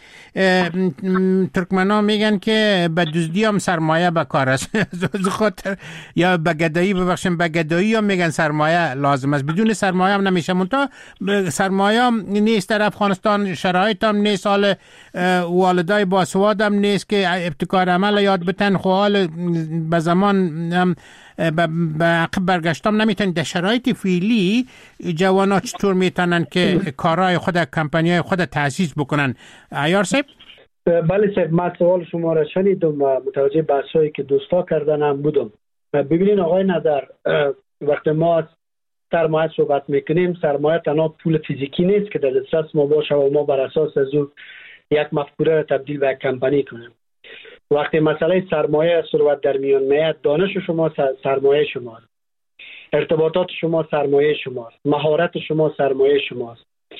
ترکمنان میگن که به دزدی هم سرمایه به کار است خاطر یا به گدایی ببخشیم به گدایی هم میگن سرمایه لازم است، بدون سرمایه هم نمیشه. منتها سرمایه هم نیست در افغانستان، شرایط هم نیست، حال والدای باسواد هم نیست که ابتکار عمل یاد بتن، خو حال به زمان هم به عقب برگشتم نمیتونن. در شرایط فعلی جوانا چطور میتونن که کارهای خود، کمپانیای خود تأسیس بکنن؟ عیار صاحب. بله صاحب، من سوال شما را شنیدم و متوجه بحثایی که دوستا کردن هم بودم. ببینین آقای نظر، وقتی ما سرمایه صحبت میکنیم، سرمایه تنها پول فیزیکی نیست که در دسترس ما باشه و ما بر اساس از او یک مفکوره تبدیل به یک کمپانی کنیم. وقتی مسئله سرمایه صورت در میان میاد، دانش شما سرمایه شماست، ارتباطات شما سرمایه شماست، مهارت شما سرمایه شماست،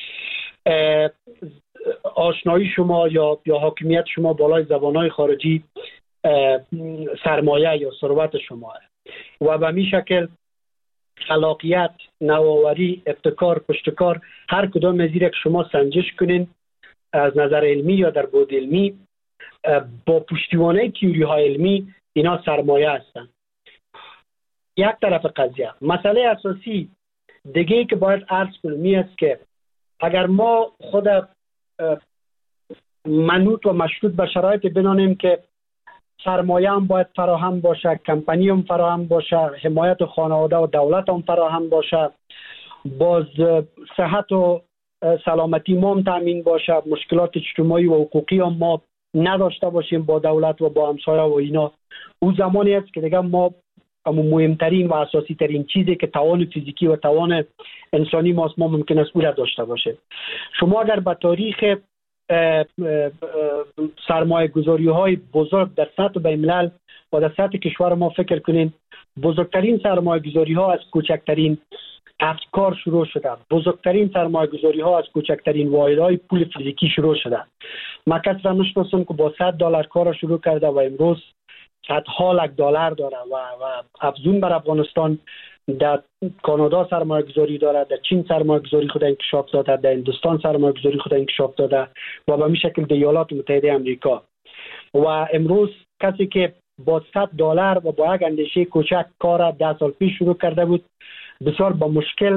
آشنایی شما یا یا حاکمیت شما بالای زبانهای خارجی سرمایه یا ثروت شما و به می شکل خلاقیت، نوآوری، ابتکار، پشتکار، هر کدام از اینها که شما سنجش کنین از نظر علمی یا در بعد علمی با پشتیبانی تئوری های علمی، اینا سرمایه هستند. یک طرف قضیه. مسئله اساسی دیگه که باید عرض کنم این است که اگر ما خود منوط و مشروط به شرایط بنانیم که سرمایه هم باید فراهم باشه، کمپانی هم فراهم باشه، حمایت خانواده و دولت هم فراهم باشه، باز صحت و سلامتی ما هم تامین باشه، مشکلات اجتماعی و حقوقی هم ما نداشته باشیم با دولت و با همسایه و اینا، اون زمانی است که دیگه ما مهمترین و اساسی ترین چیزی که توان فیزیکی و توان انسانی ماست ما ممکن است او را داشته باشه. شما اگر به تاریخ سرمایه گذاری های بزرگ در سطح بین‌الملل و در سطح کشور ما فکر کنین، بزرگترین سرمایه گذاری ها از کوچکترین افکار شروع شده، بزرگترین سرمایه گذاری ها از کوچکترین واحدهای پول فیزیکی شروع شده. من کسی را نشناسم که با صد دلار کار شروع کرده و امروز صدها لک دلار داره و, و افزون بر افغانستان در کانادا سرمایه گذاری داره، در چین سرمایه گذاری خود انکشاف داده، در هندوستان سرمایه گذاری خود انکشاف داده و به این شکل در ایالات متحده امریکا. و امروز کسی که با صد دلار و با یک اندیشه کوچک کار ده سال پیش شروع کرده بود، بسیار با مشکل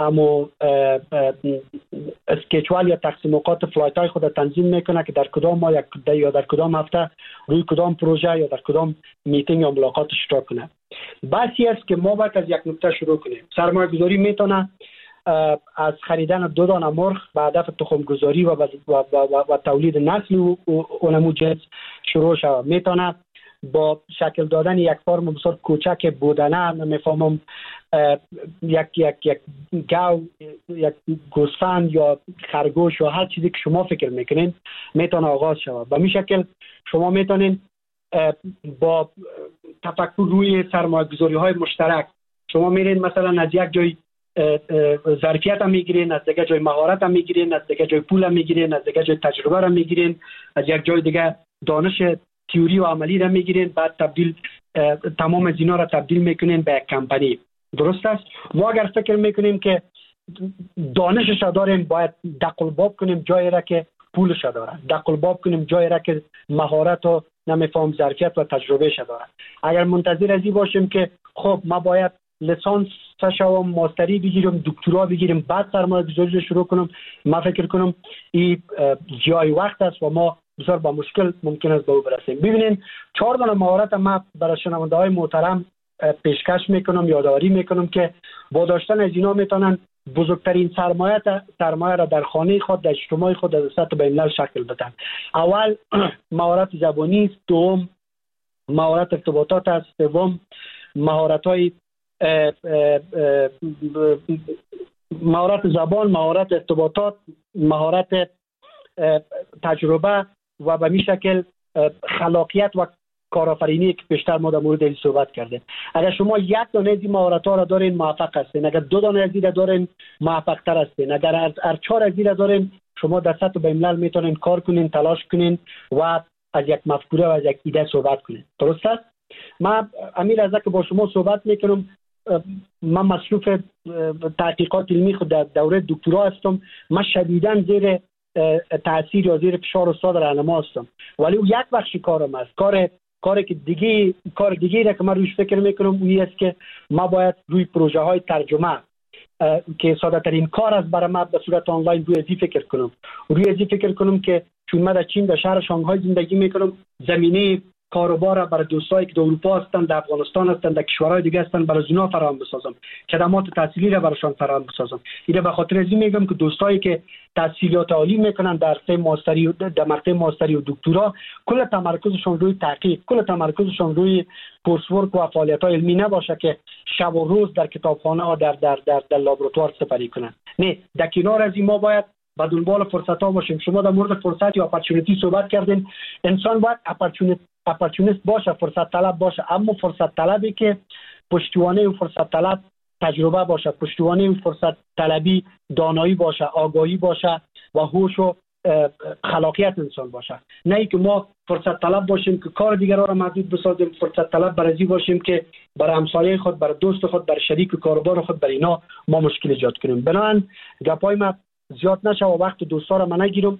اما اسکیچوال یا تقسیم اوقات فلایت های خود تنظیم میکنه که در کدام ماه یا در کدام هفته روی کدام پروژه یا در کدام میتینگ یا ملاقات اشتراک کنه. بسی است که ما باید از یک نکته شروع کنیم. سرمایه گذاری میتونه از خریدن دو دانه مرغ به هدف تخم گذاری و, و, و, و, و تولید نسل و اونمو جنس شروع شود. میتونه با شکل دادن یک فرم بسیار کوچک بودنه، نمیفهمم یک یک یک گاو، یک گوسفند یا خرگوش یا هر چیزی که شما فکر میکنین میتونه آغاز شود. به می شکل شما میتونین با تفکر روی سرمایه گذاری های مشترک شما میرین مثلا از یک جای ظرفیت هم میگیرین، از دیگه جای مهارت هم میگیرین، از دیگه جای پول هم میگیرین، از دیگه جای تجربه هم میگیرین، از یک جای دیگه دانش تئوری و عملی را میگیرین، بعد تبدیل تمام از اینا را تبدیل میکنین به یک کمپانی. درست است؟ ما اگر فکر میکنیم که دانشش داریم باید دقلباب کنیم جایی را که پولش داره، دقلباب کنیم جایی را که مهارت و نمیفهم ظرفیت و تجربهش داره. اگر منتظر ازی باشیم که خب ما باید لیسانس شوم، ماستری بگیرم، دکترا بگیریم بعد سرمایه گذاری رو شروع کنم، ما فکر کنم این جای وقت است و ما بسیار با مشکل ممکن است به او برسیم. ببینید چهار تا مهارت ما برای شنونده های محترم پیشکش میکنم، یادآوری میکنم که با داشتن از اینا میتونن بزرگترین سرمایه سرمایه را در خانه خود، در اجتماع خود، در سطح بین‌الملل شکل بدن. اول مهارت زبانی است، دوم مهارت ارتباطات است، سوم مهارت های مهارت زبان، مهارت ارتباطات، مهارت تجربه و به می شکل خلاقیت و کارآفرینی که بیشتر ما در مورد این صحبت کرده. اگر شما یک دانه از این مهارت ها را دارین موفق هستین، اگر دو دانه از این را دارین موفق تر هستین، اگر هر چهار از این را دارین شما در سطح بین‌الملل میتونین کار کنین، تلاش کنین و از یک مفکوره و از یک ایده صحبت کنین. درست است؟ من امیر از که با شما صحبت میکنم، من مصروف تحقیقات علمی خود در دوره دکترا هستم. من شدیداً زیر تاثیر یا زیر فشار استاد راهنما هستم، ولی او یک بخش کارم است. کار کاری که دیگه کار دیگه را که من روش فکر میکنم اون است که ما باید روی پروژه های ترجمه که ساده ترین کار است برای ما به صورت آنلاین روی ازی فکر کنم. روی ازی فکر کنم که چون من در چین در شهر شانگهای زندگی میکنم، زمینه کاروبار برای دوستایی که در اروپا هستند، در افغانستان هستند، در کشورهای دیگه هستند برای اونا فراهم بسازم، خدمات تحصیلی را برایشان فراهم بسازم. اینو به خاطر ازی میگم که دوستایی که تحصیلات عالی میکنن در رشته ماستری و در مرحله ماستری و دکترا، کل تمرکزشون روی تحقیق، کل تمرکزشون روی کورس ورک و فعالیت‌های علمی نباشه که شب و روز در کتابخانه ها در در در, در لابراتوار سپری کنن. نه، در کنار از این ما باید با دنبال فرصت ها باشیم. شما در مورد فرصت یا اپورتونتی صحبت کردین. انسان باید اپورتونیست باشه، فرصت طلب باشه، اما فرصت طلبی که پشتوانه اون فرصت طلب تجربه باشه، پشتوانه اون فرصت طلبی دانایی باشه، آگاهی باشه و هوش و خلاقیت انسان باشه. نه ای که ما فرصت طلب باشیم که کار دیگران را محدود بسازیم، فرصت طلب برای باشیم که برای همسایه خود، برای دوست خود، برای شریک کاروبار خود، برای اینا ما مشکل ایجاد کنیم. بنابراین گپای ما زیاد نشه و وقت دوستا را من نگیرم.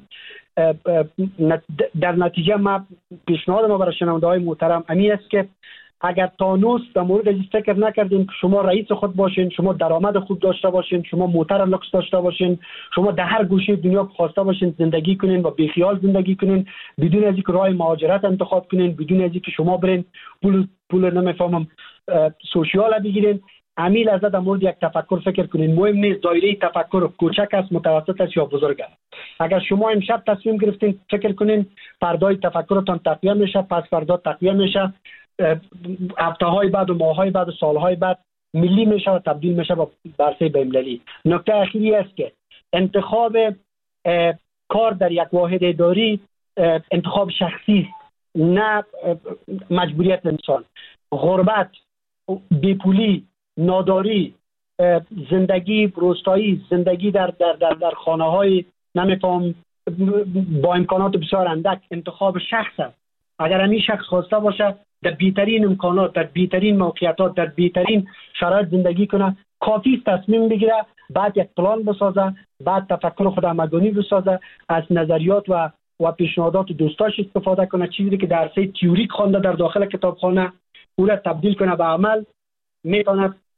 در نتیجه ما پیشنهاد ما برای شنونده های محترم امی است که اگر تانوس در مورد این فکر نکردیم که شما رئیس خود باشین، شما درآمد خوب داشته باشین، شما موتر لوکس داشته باشین، شما در هر گوشه دنیا خواسته باشین زندگی کنین و بیخیال زندگی کنین، بدون از اینکه راه مهاجرت انتخاب کنین، بدون از اینکه شما برین پول پول نمیفهمم سوشیال بگیرین، امیل از در مورد یک تفکر فکر کنین. مهم نیست دایره تفکر کوچک است، متوسط است یا بزرگ است. اگر شما امشب تصمیم گرفتین فکر کنین، فردای تفکرتان تقویت میشه، پس فردا تقویت میشه، هفته های بعد و ماه های بعد و سال های بعد ملی میشه و تبدیل میشه به برسه بین‌المللی. نکته اخیری است که انتخاب کار در یک واحد اداری انتخاب شخصی نه مجبوریت انسان. غربت، بیپولی، ناداری، زندگی روستایی، زندگی در در در, در خانه های نمیفهم با امکانات بسیار اندک انتخاب شخص است. اگر همین شخص خواسته باشه در بیترین امکانات، در بیترین موقعیتات، در بیترین شرایط زندگی کنه، کافی تصمیم بگیره، بعد یک پلان بسازه، بعد تفکر خود آمدانی بسازه، از نظریات و و پیشنهادات دوستاش استفاده کنه، چیزی که درسی تئوریک خوانده در داخل کتابخانه او را تبدیل کنه به عمل، میتونه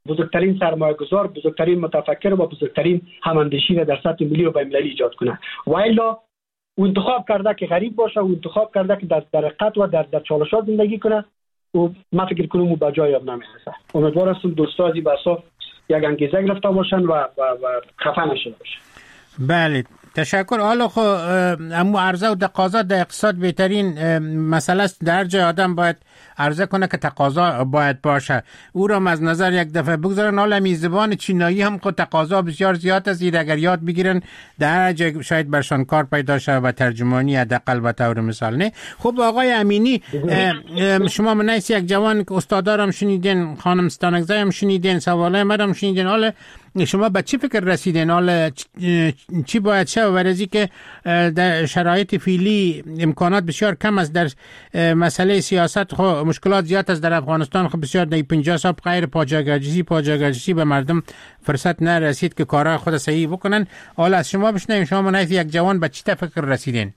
بزرگترین سرمایه گذار، بزرگترین متفکر و بزرگترین هماندیشی را در سطح ملی و بین‌المللی ایجاد کنه. و الا او انتخاب کرده که غریب باشه، او انتخاب کرده که در در رقت و در در چالشات زندگی کنه و ما فکر کنم او به جای آب نمیرسه. امیدوار هستم دوستان از این بحثا یک انگیزه گرفته باشن و و, و خفه نشده باشن. بله تشکر. حالا خب امو عرضه و تقاضا در اقتصاد بهترین مسئله است. در جای آدم باید عرضه کنه که تقاضا باید باشه. او را از نظر یک دفعه بگذارن. حالا می زبان چینایی هم خود تقاضا بسیار زیاد است. اگر یاد بگیرن در جای شاید برشان کار پیدا شه و ترجمانی حداقل به طور مثال. نه خب آقای امینی، شما منیس یک جوان که استادارم شنیدین، خانم ستانکزی هم شنیدین، سوالای منم شنیدین، حالا شما به چی فکر رسیدین؟ حالا چی باید شه؟ و برای که در شرایط فعلی امکانات بسیار کم است در مسئله سیاست، خب مشکلات زیاد است در افغانستان. خب بسیار در پنجاه سال غیر پاجاگرجسی پاجاگرجسی به مردم فرصت نرسید که کارهای خود صحیح بکنن. حالا از شما بشنویم، شما منیت یک جوان به چی فکر رسیدین؟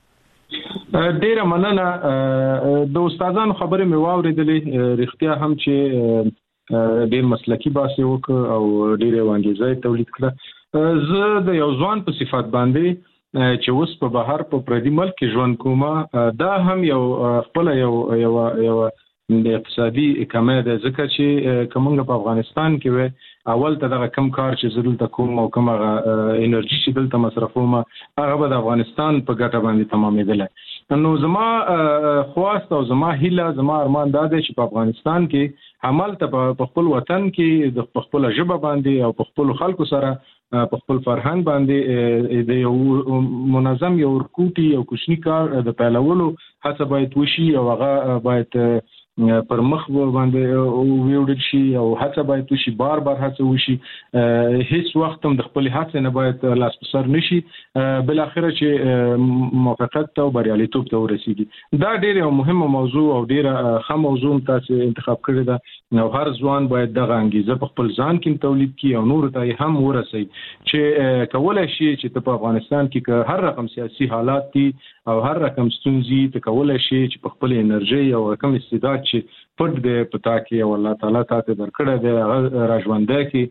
ډیره مننه. د استادانو خبرې مې واورېدلې، رښتیا هم چې ډیر مسلکی باسي وک او ډیر وانګیزه تولید کړه. زه د یو ځوان په صفات باندې چې اوس په بهر په پردي ملک کې ژوند کوم، دا هم یو خپل یو یو یو د اقتصادي کمه ده، ځکه چې کومه په افغانستان کې و اول ته دغه کم کار چې زرول ته کوم او کومه انرژي چې دلته مصرفوم هغه به د افغانستان په ګټه باندې تمامېدل. نو زما خواست او زما هیله زما ارمان دا دی چې په افغانستان کې عمل ته په خپل وطن کې د خپل ژبه باندې او په خپل خلکو سره په خپل فرهنګ باندې د یو منظم یو ورکوټي او کوچنی کار د پیلولو هڅه باید وشي او هغه باید پر مخ باندې ویوړل شي او هڅه باید وشي، بار بار هڅه وشي، هیڅ وخت هم د خپل هڅې نه باید لاس په سر نشي، بل اخره چې موافقت او بریالیتوب ته ورسیږي. دا ډیره مهمه موضوع او ډیره ښه موضوع تاسو انتخاب کړی ده. نو هر ځوان باید دغه انګیزه په خپل ځان کې تولید کړي او نور ته هم ورسوي چې کولای شي چې په افغانستان کې هر رقم سیاسي حالات دي او هر رقم ستونزې ته کولای شي چې په خپل انرژي او رقم استعداد چې پټ دی پتا کې او الله تعالی تاسو درکړه دی راژوندای کې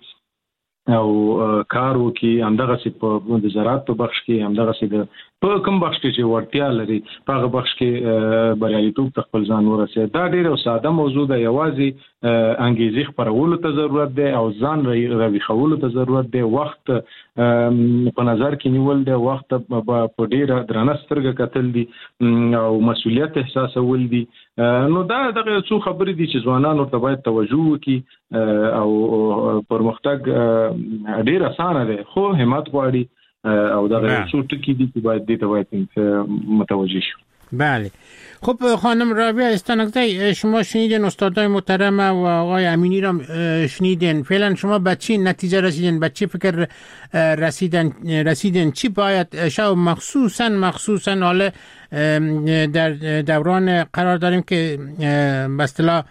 او کار وکي، همدغه سي په د زراعت په بخش کې، همدغه سي د په کوم بخش کې چې ورتیا لري په هغه بخش کې بریالیتوب خپل ځان ورسوي. دا ډیره ساده موضوع ده، یوازې انګیزې خپرولو ته ضرورت دی او ځان روي خولو ته ضرورت دی، وخت په نظر کې نیول دی، وخت په ډیره درنه سترګه کتل دي او مسؤلیت احساسول دي. نو دا دغه څو خبرې دي چې ځوانان ورته باید توجه وکړي او پرمختګ ډیر اسانه دی خو همت غواړي او دغه څو ټکي دي چې باید دې ته باید متوجه شو. بله. خب خانم رابعه استانکزی، شما شنیدین استادای محترم و آقای امینی را شنیدین، فعلا شما به چی نتیجه رسیدین؟ به چی فکر رسیدن رسیدین چی باید شو مخصوصا مخصوصا حالا در دوران قرار داریم که به اصطلاح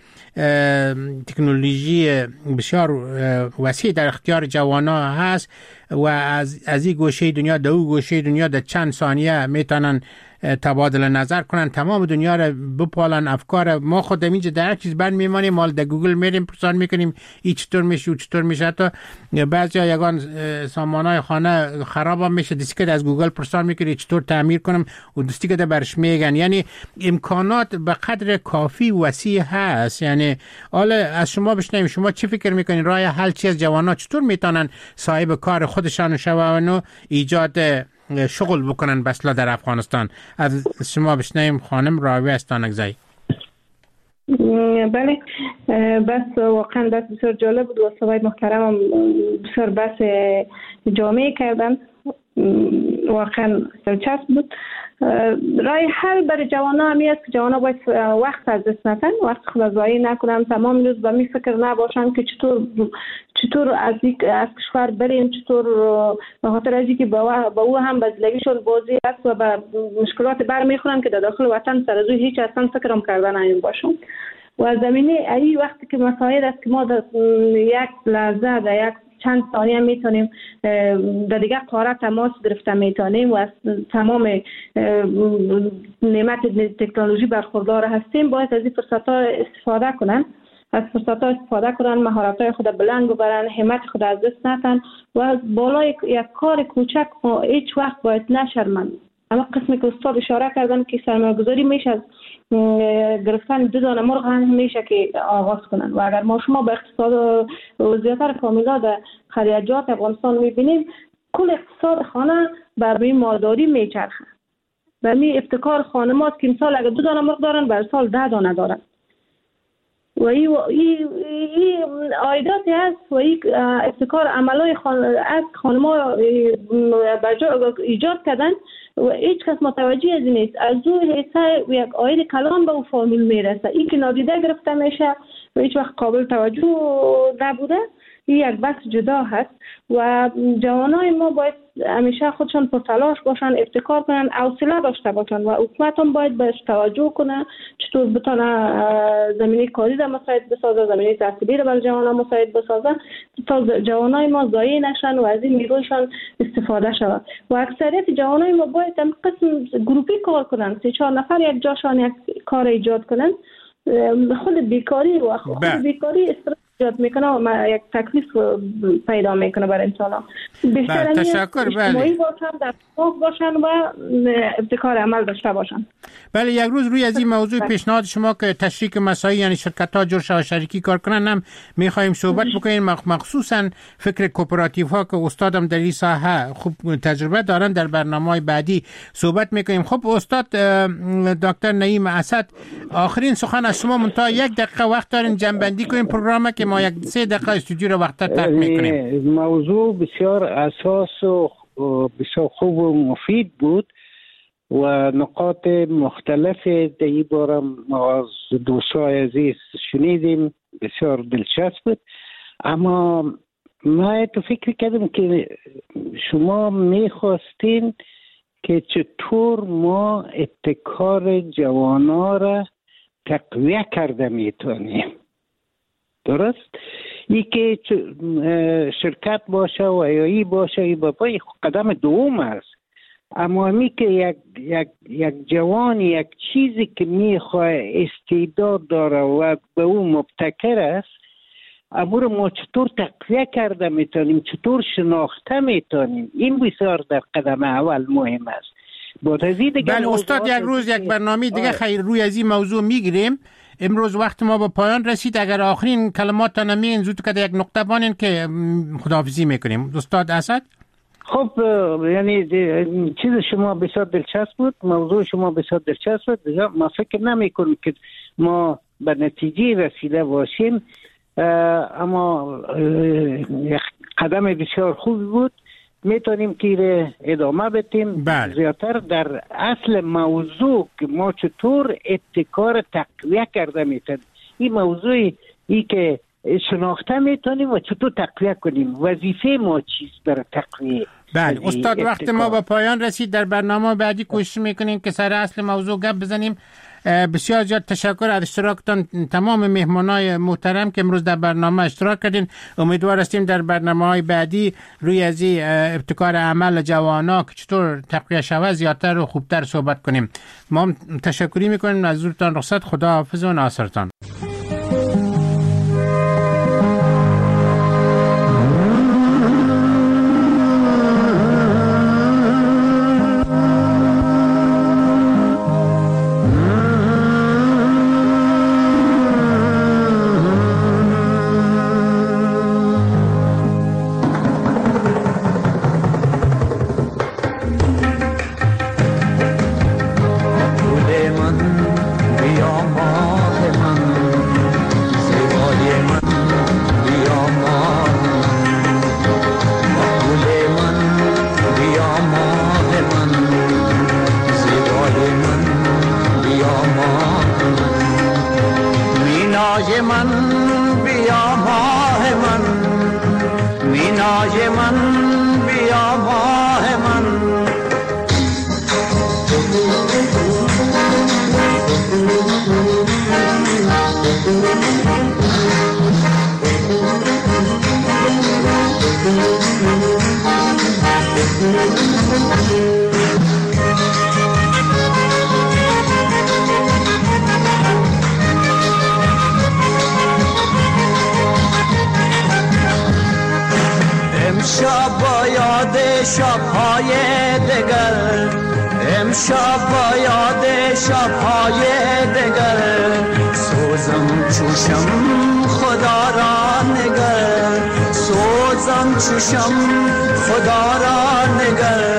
تکنولوژی بسیار وسیع در اختیار جوانا هست و از از این گوشه دنیا در اون گوشه دنیا در چند ثانیه میتونن تبادل نظر کنن، تمام دنیا رو بپالن. افکار ما خود اینجا در هر چیز بند میمانیم، مال در گوگل میریم پرسان میکنیم این چطور میشه و چطور میشه. حتی بعضی یگان سامانهای خانه خراب هم میشه، دستی که از گوگل پرسان میکنی چطور تعمیر کنم و دستی که برش میگن. یعنی امکانات به قدر کافی وسیع هست. یعنی حالا از شما بشنویم، شما چی فکر میکنین راه حل چی از جوانا چطور میتونن صاحب کار خودشان شون و ایجاد شغل بکنن بسلا در افغانستان؟ از شما بشنویم خانم رابعه استانکزی. بله، بس واقعا بس بسیار جالب بود و صحبت محترم بسیار بس جامعه کردن، واقعا دلچسب بود. رای حل برای جوانا همی است که جوانا باید وقت از دست ندن، وقت خود ضایع نکنن، تمام روز به می فکر نباشن که چطور چطور از از کشور بریم، چطور به خاطر از اینکه با با او هم بزلگیشون بازی است و به مشکلات برمیخورن که در داخل وطن سر از هیچ اصلا فکرم کردن این باشون. و زمینه ای وقتی که مسائل است که ما در یک لحظه در یک چند ثانیه میتونیم در دیگه قاره تماس گرفته میتونیم و از تمام نعمت تکنولوژی برخوردار هستیم، باید از این فرصت ها استفاده کنن از فرصت ها استفاده کنن، مهارت های خود بلند ببرن، همت خود از دست ندن و از بالای یک کار کوچک هیچ وقت باید نشرمند. اما قسمی که استاد اشاره کردن که سرمایه‌گذاری میشه از گرفتن دو دانه مرغ هم میشه که آغاز کنن و اگر ما شما به اقتصاد وضعیت کاملا در خلیجات افغانستان میبینیم، کل اقتصاد خانه بر روی مالداری میچرخه. و می ابتکار خانمات که مثال اگر دو دانه مرغ دارن بر سال ده دانه دارن و این عایداتی هست و این ابتکار عملای خان... از خانم‌ها ایجاد کردن و هیچ کس متوجه از نیست. از او حصه یک عاید کلان به اون فامیل میرسه. این که نادیده گرفته میشه و هیچ وقت قابل توجه نبوده. این یک بحث جدا هست و جوانای ما باید همیشه خودشان پر تلاش باشن، ابتکار کنن، حوصله داشته باشن و حکومت هم باید بهش توجه کنه چطور بتونه زمینه کاری را مساعد بسازه، زمینه تحصیلی را برای جوانان مساعد بسازه تا جوانای ما ضایع نشن و از این نیرویشان استفاده شود. و اکثریت جوانای ما باید هم قسم گروپی کار کنن، سه چهار نفر یک جاشان یک کار ایجاد کنن. خود بیکاری و خود بیکاری استرس ایجاد میکنه و یک تکلیف پیدا میکنه برای انسان. بله تشکر. بله باشن در فوق باشن و ابتکار عمل داشته باشن. بله یک روز روی از این موضوع پیشنهاد شما که تشریک مساعی یعنی شرکت ها جور شو شریکی کار کنن هم میخوایم صحبت بکنیم، مخصوصا فکر کوپراتیو ها که استادم در این ساحه خوب تجربه دارن در برنامه‌های بعدی صحبت میکنیم. خب استاد دکتر نعیم اسد، آخرین سخن از شما منتها یک دقیقه وقت دارین جنبندی کنیم پروگرام که ما یک سه دقیقه استودیو رو وقت ترک میکنیم. موضوع بسیار اساس و بسیار خوب و مفید بود و نقاط مختلف در این باره ما از دوستای عزیز شنیدیم، بسیار دلچسب بود. اما ما تو فکر کردم که شما میخواستین که چطور ما ابتکار جوانا را تقویه کرده میتونیم. درست؟ ای که شرکت باشه و ای باشه ای بابای قدم دوم است. اما می که یک, یک, یک جوان یک چیزی که میخواه استعداد داره و به اون مبتکر است، اما رو ما چطور تقویه کرده میتونیم، چطور شناخته میتونیم، این بسیار در قدم اول مهم است. بله استاد یک روز یک برنامه دیگه خیر روی از این موضوع میگیریم. امروز وقت ما به پایان رسید. اگر آخرین کلمات تا نمیگین زود که یک نقطه بانین که خداحافظی میکنیم. استاد اسد. خب یعنی چیز شما بسیار دلچسب بود، موضوع شما بسیار دلچسب بود. ما فکر نمی کنیم که ما به نتیجه رسیده باشیم، اما یک قدم بسیار خوب بود. میتونیم که ادامه بدیم. بله. زیادتر در اصل موضوع که ما چطور ابتکار تقویه کرده میتونیم، این موضوع ای که شناخته میتونیم و چطور تقویه کنیم، وظیفه ما چیست در تقویه. بله استاد وقت ما به پایان رسید. در برنامه بعدی کوشش میکنیم که سر اصل موضوع گپ بزنیم. بسیار زیاد تشکر از اشتراکتان تمام مهمانای محترم که امروز در برنامه اشتراک کردین. امیدوار هستیم در برنامه‌های بعدی روی از ابتکار عمل جوانا که چطور تقویه شود زیادتر و خوبتر صحبت کنیم. ما تشکری میکنیم از حضورتان. رخصت. خدا حافظ و ناصرتان. شب‌های دگر، امشب با یاد شب‌های دگر، سوزم چوشم خدا را نگر، سوزم چوشم خدا را نگر.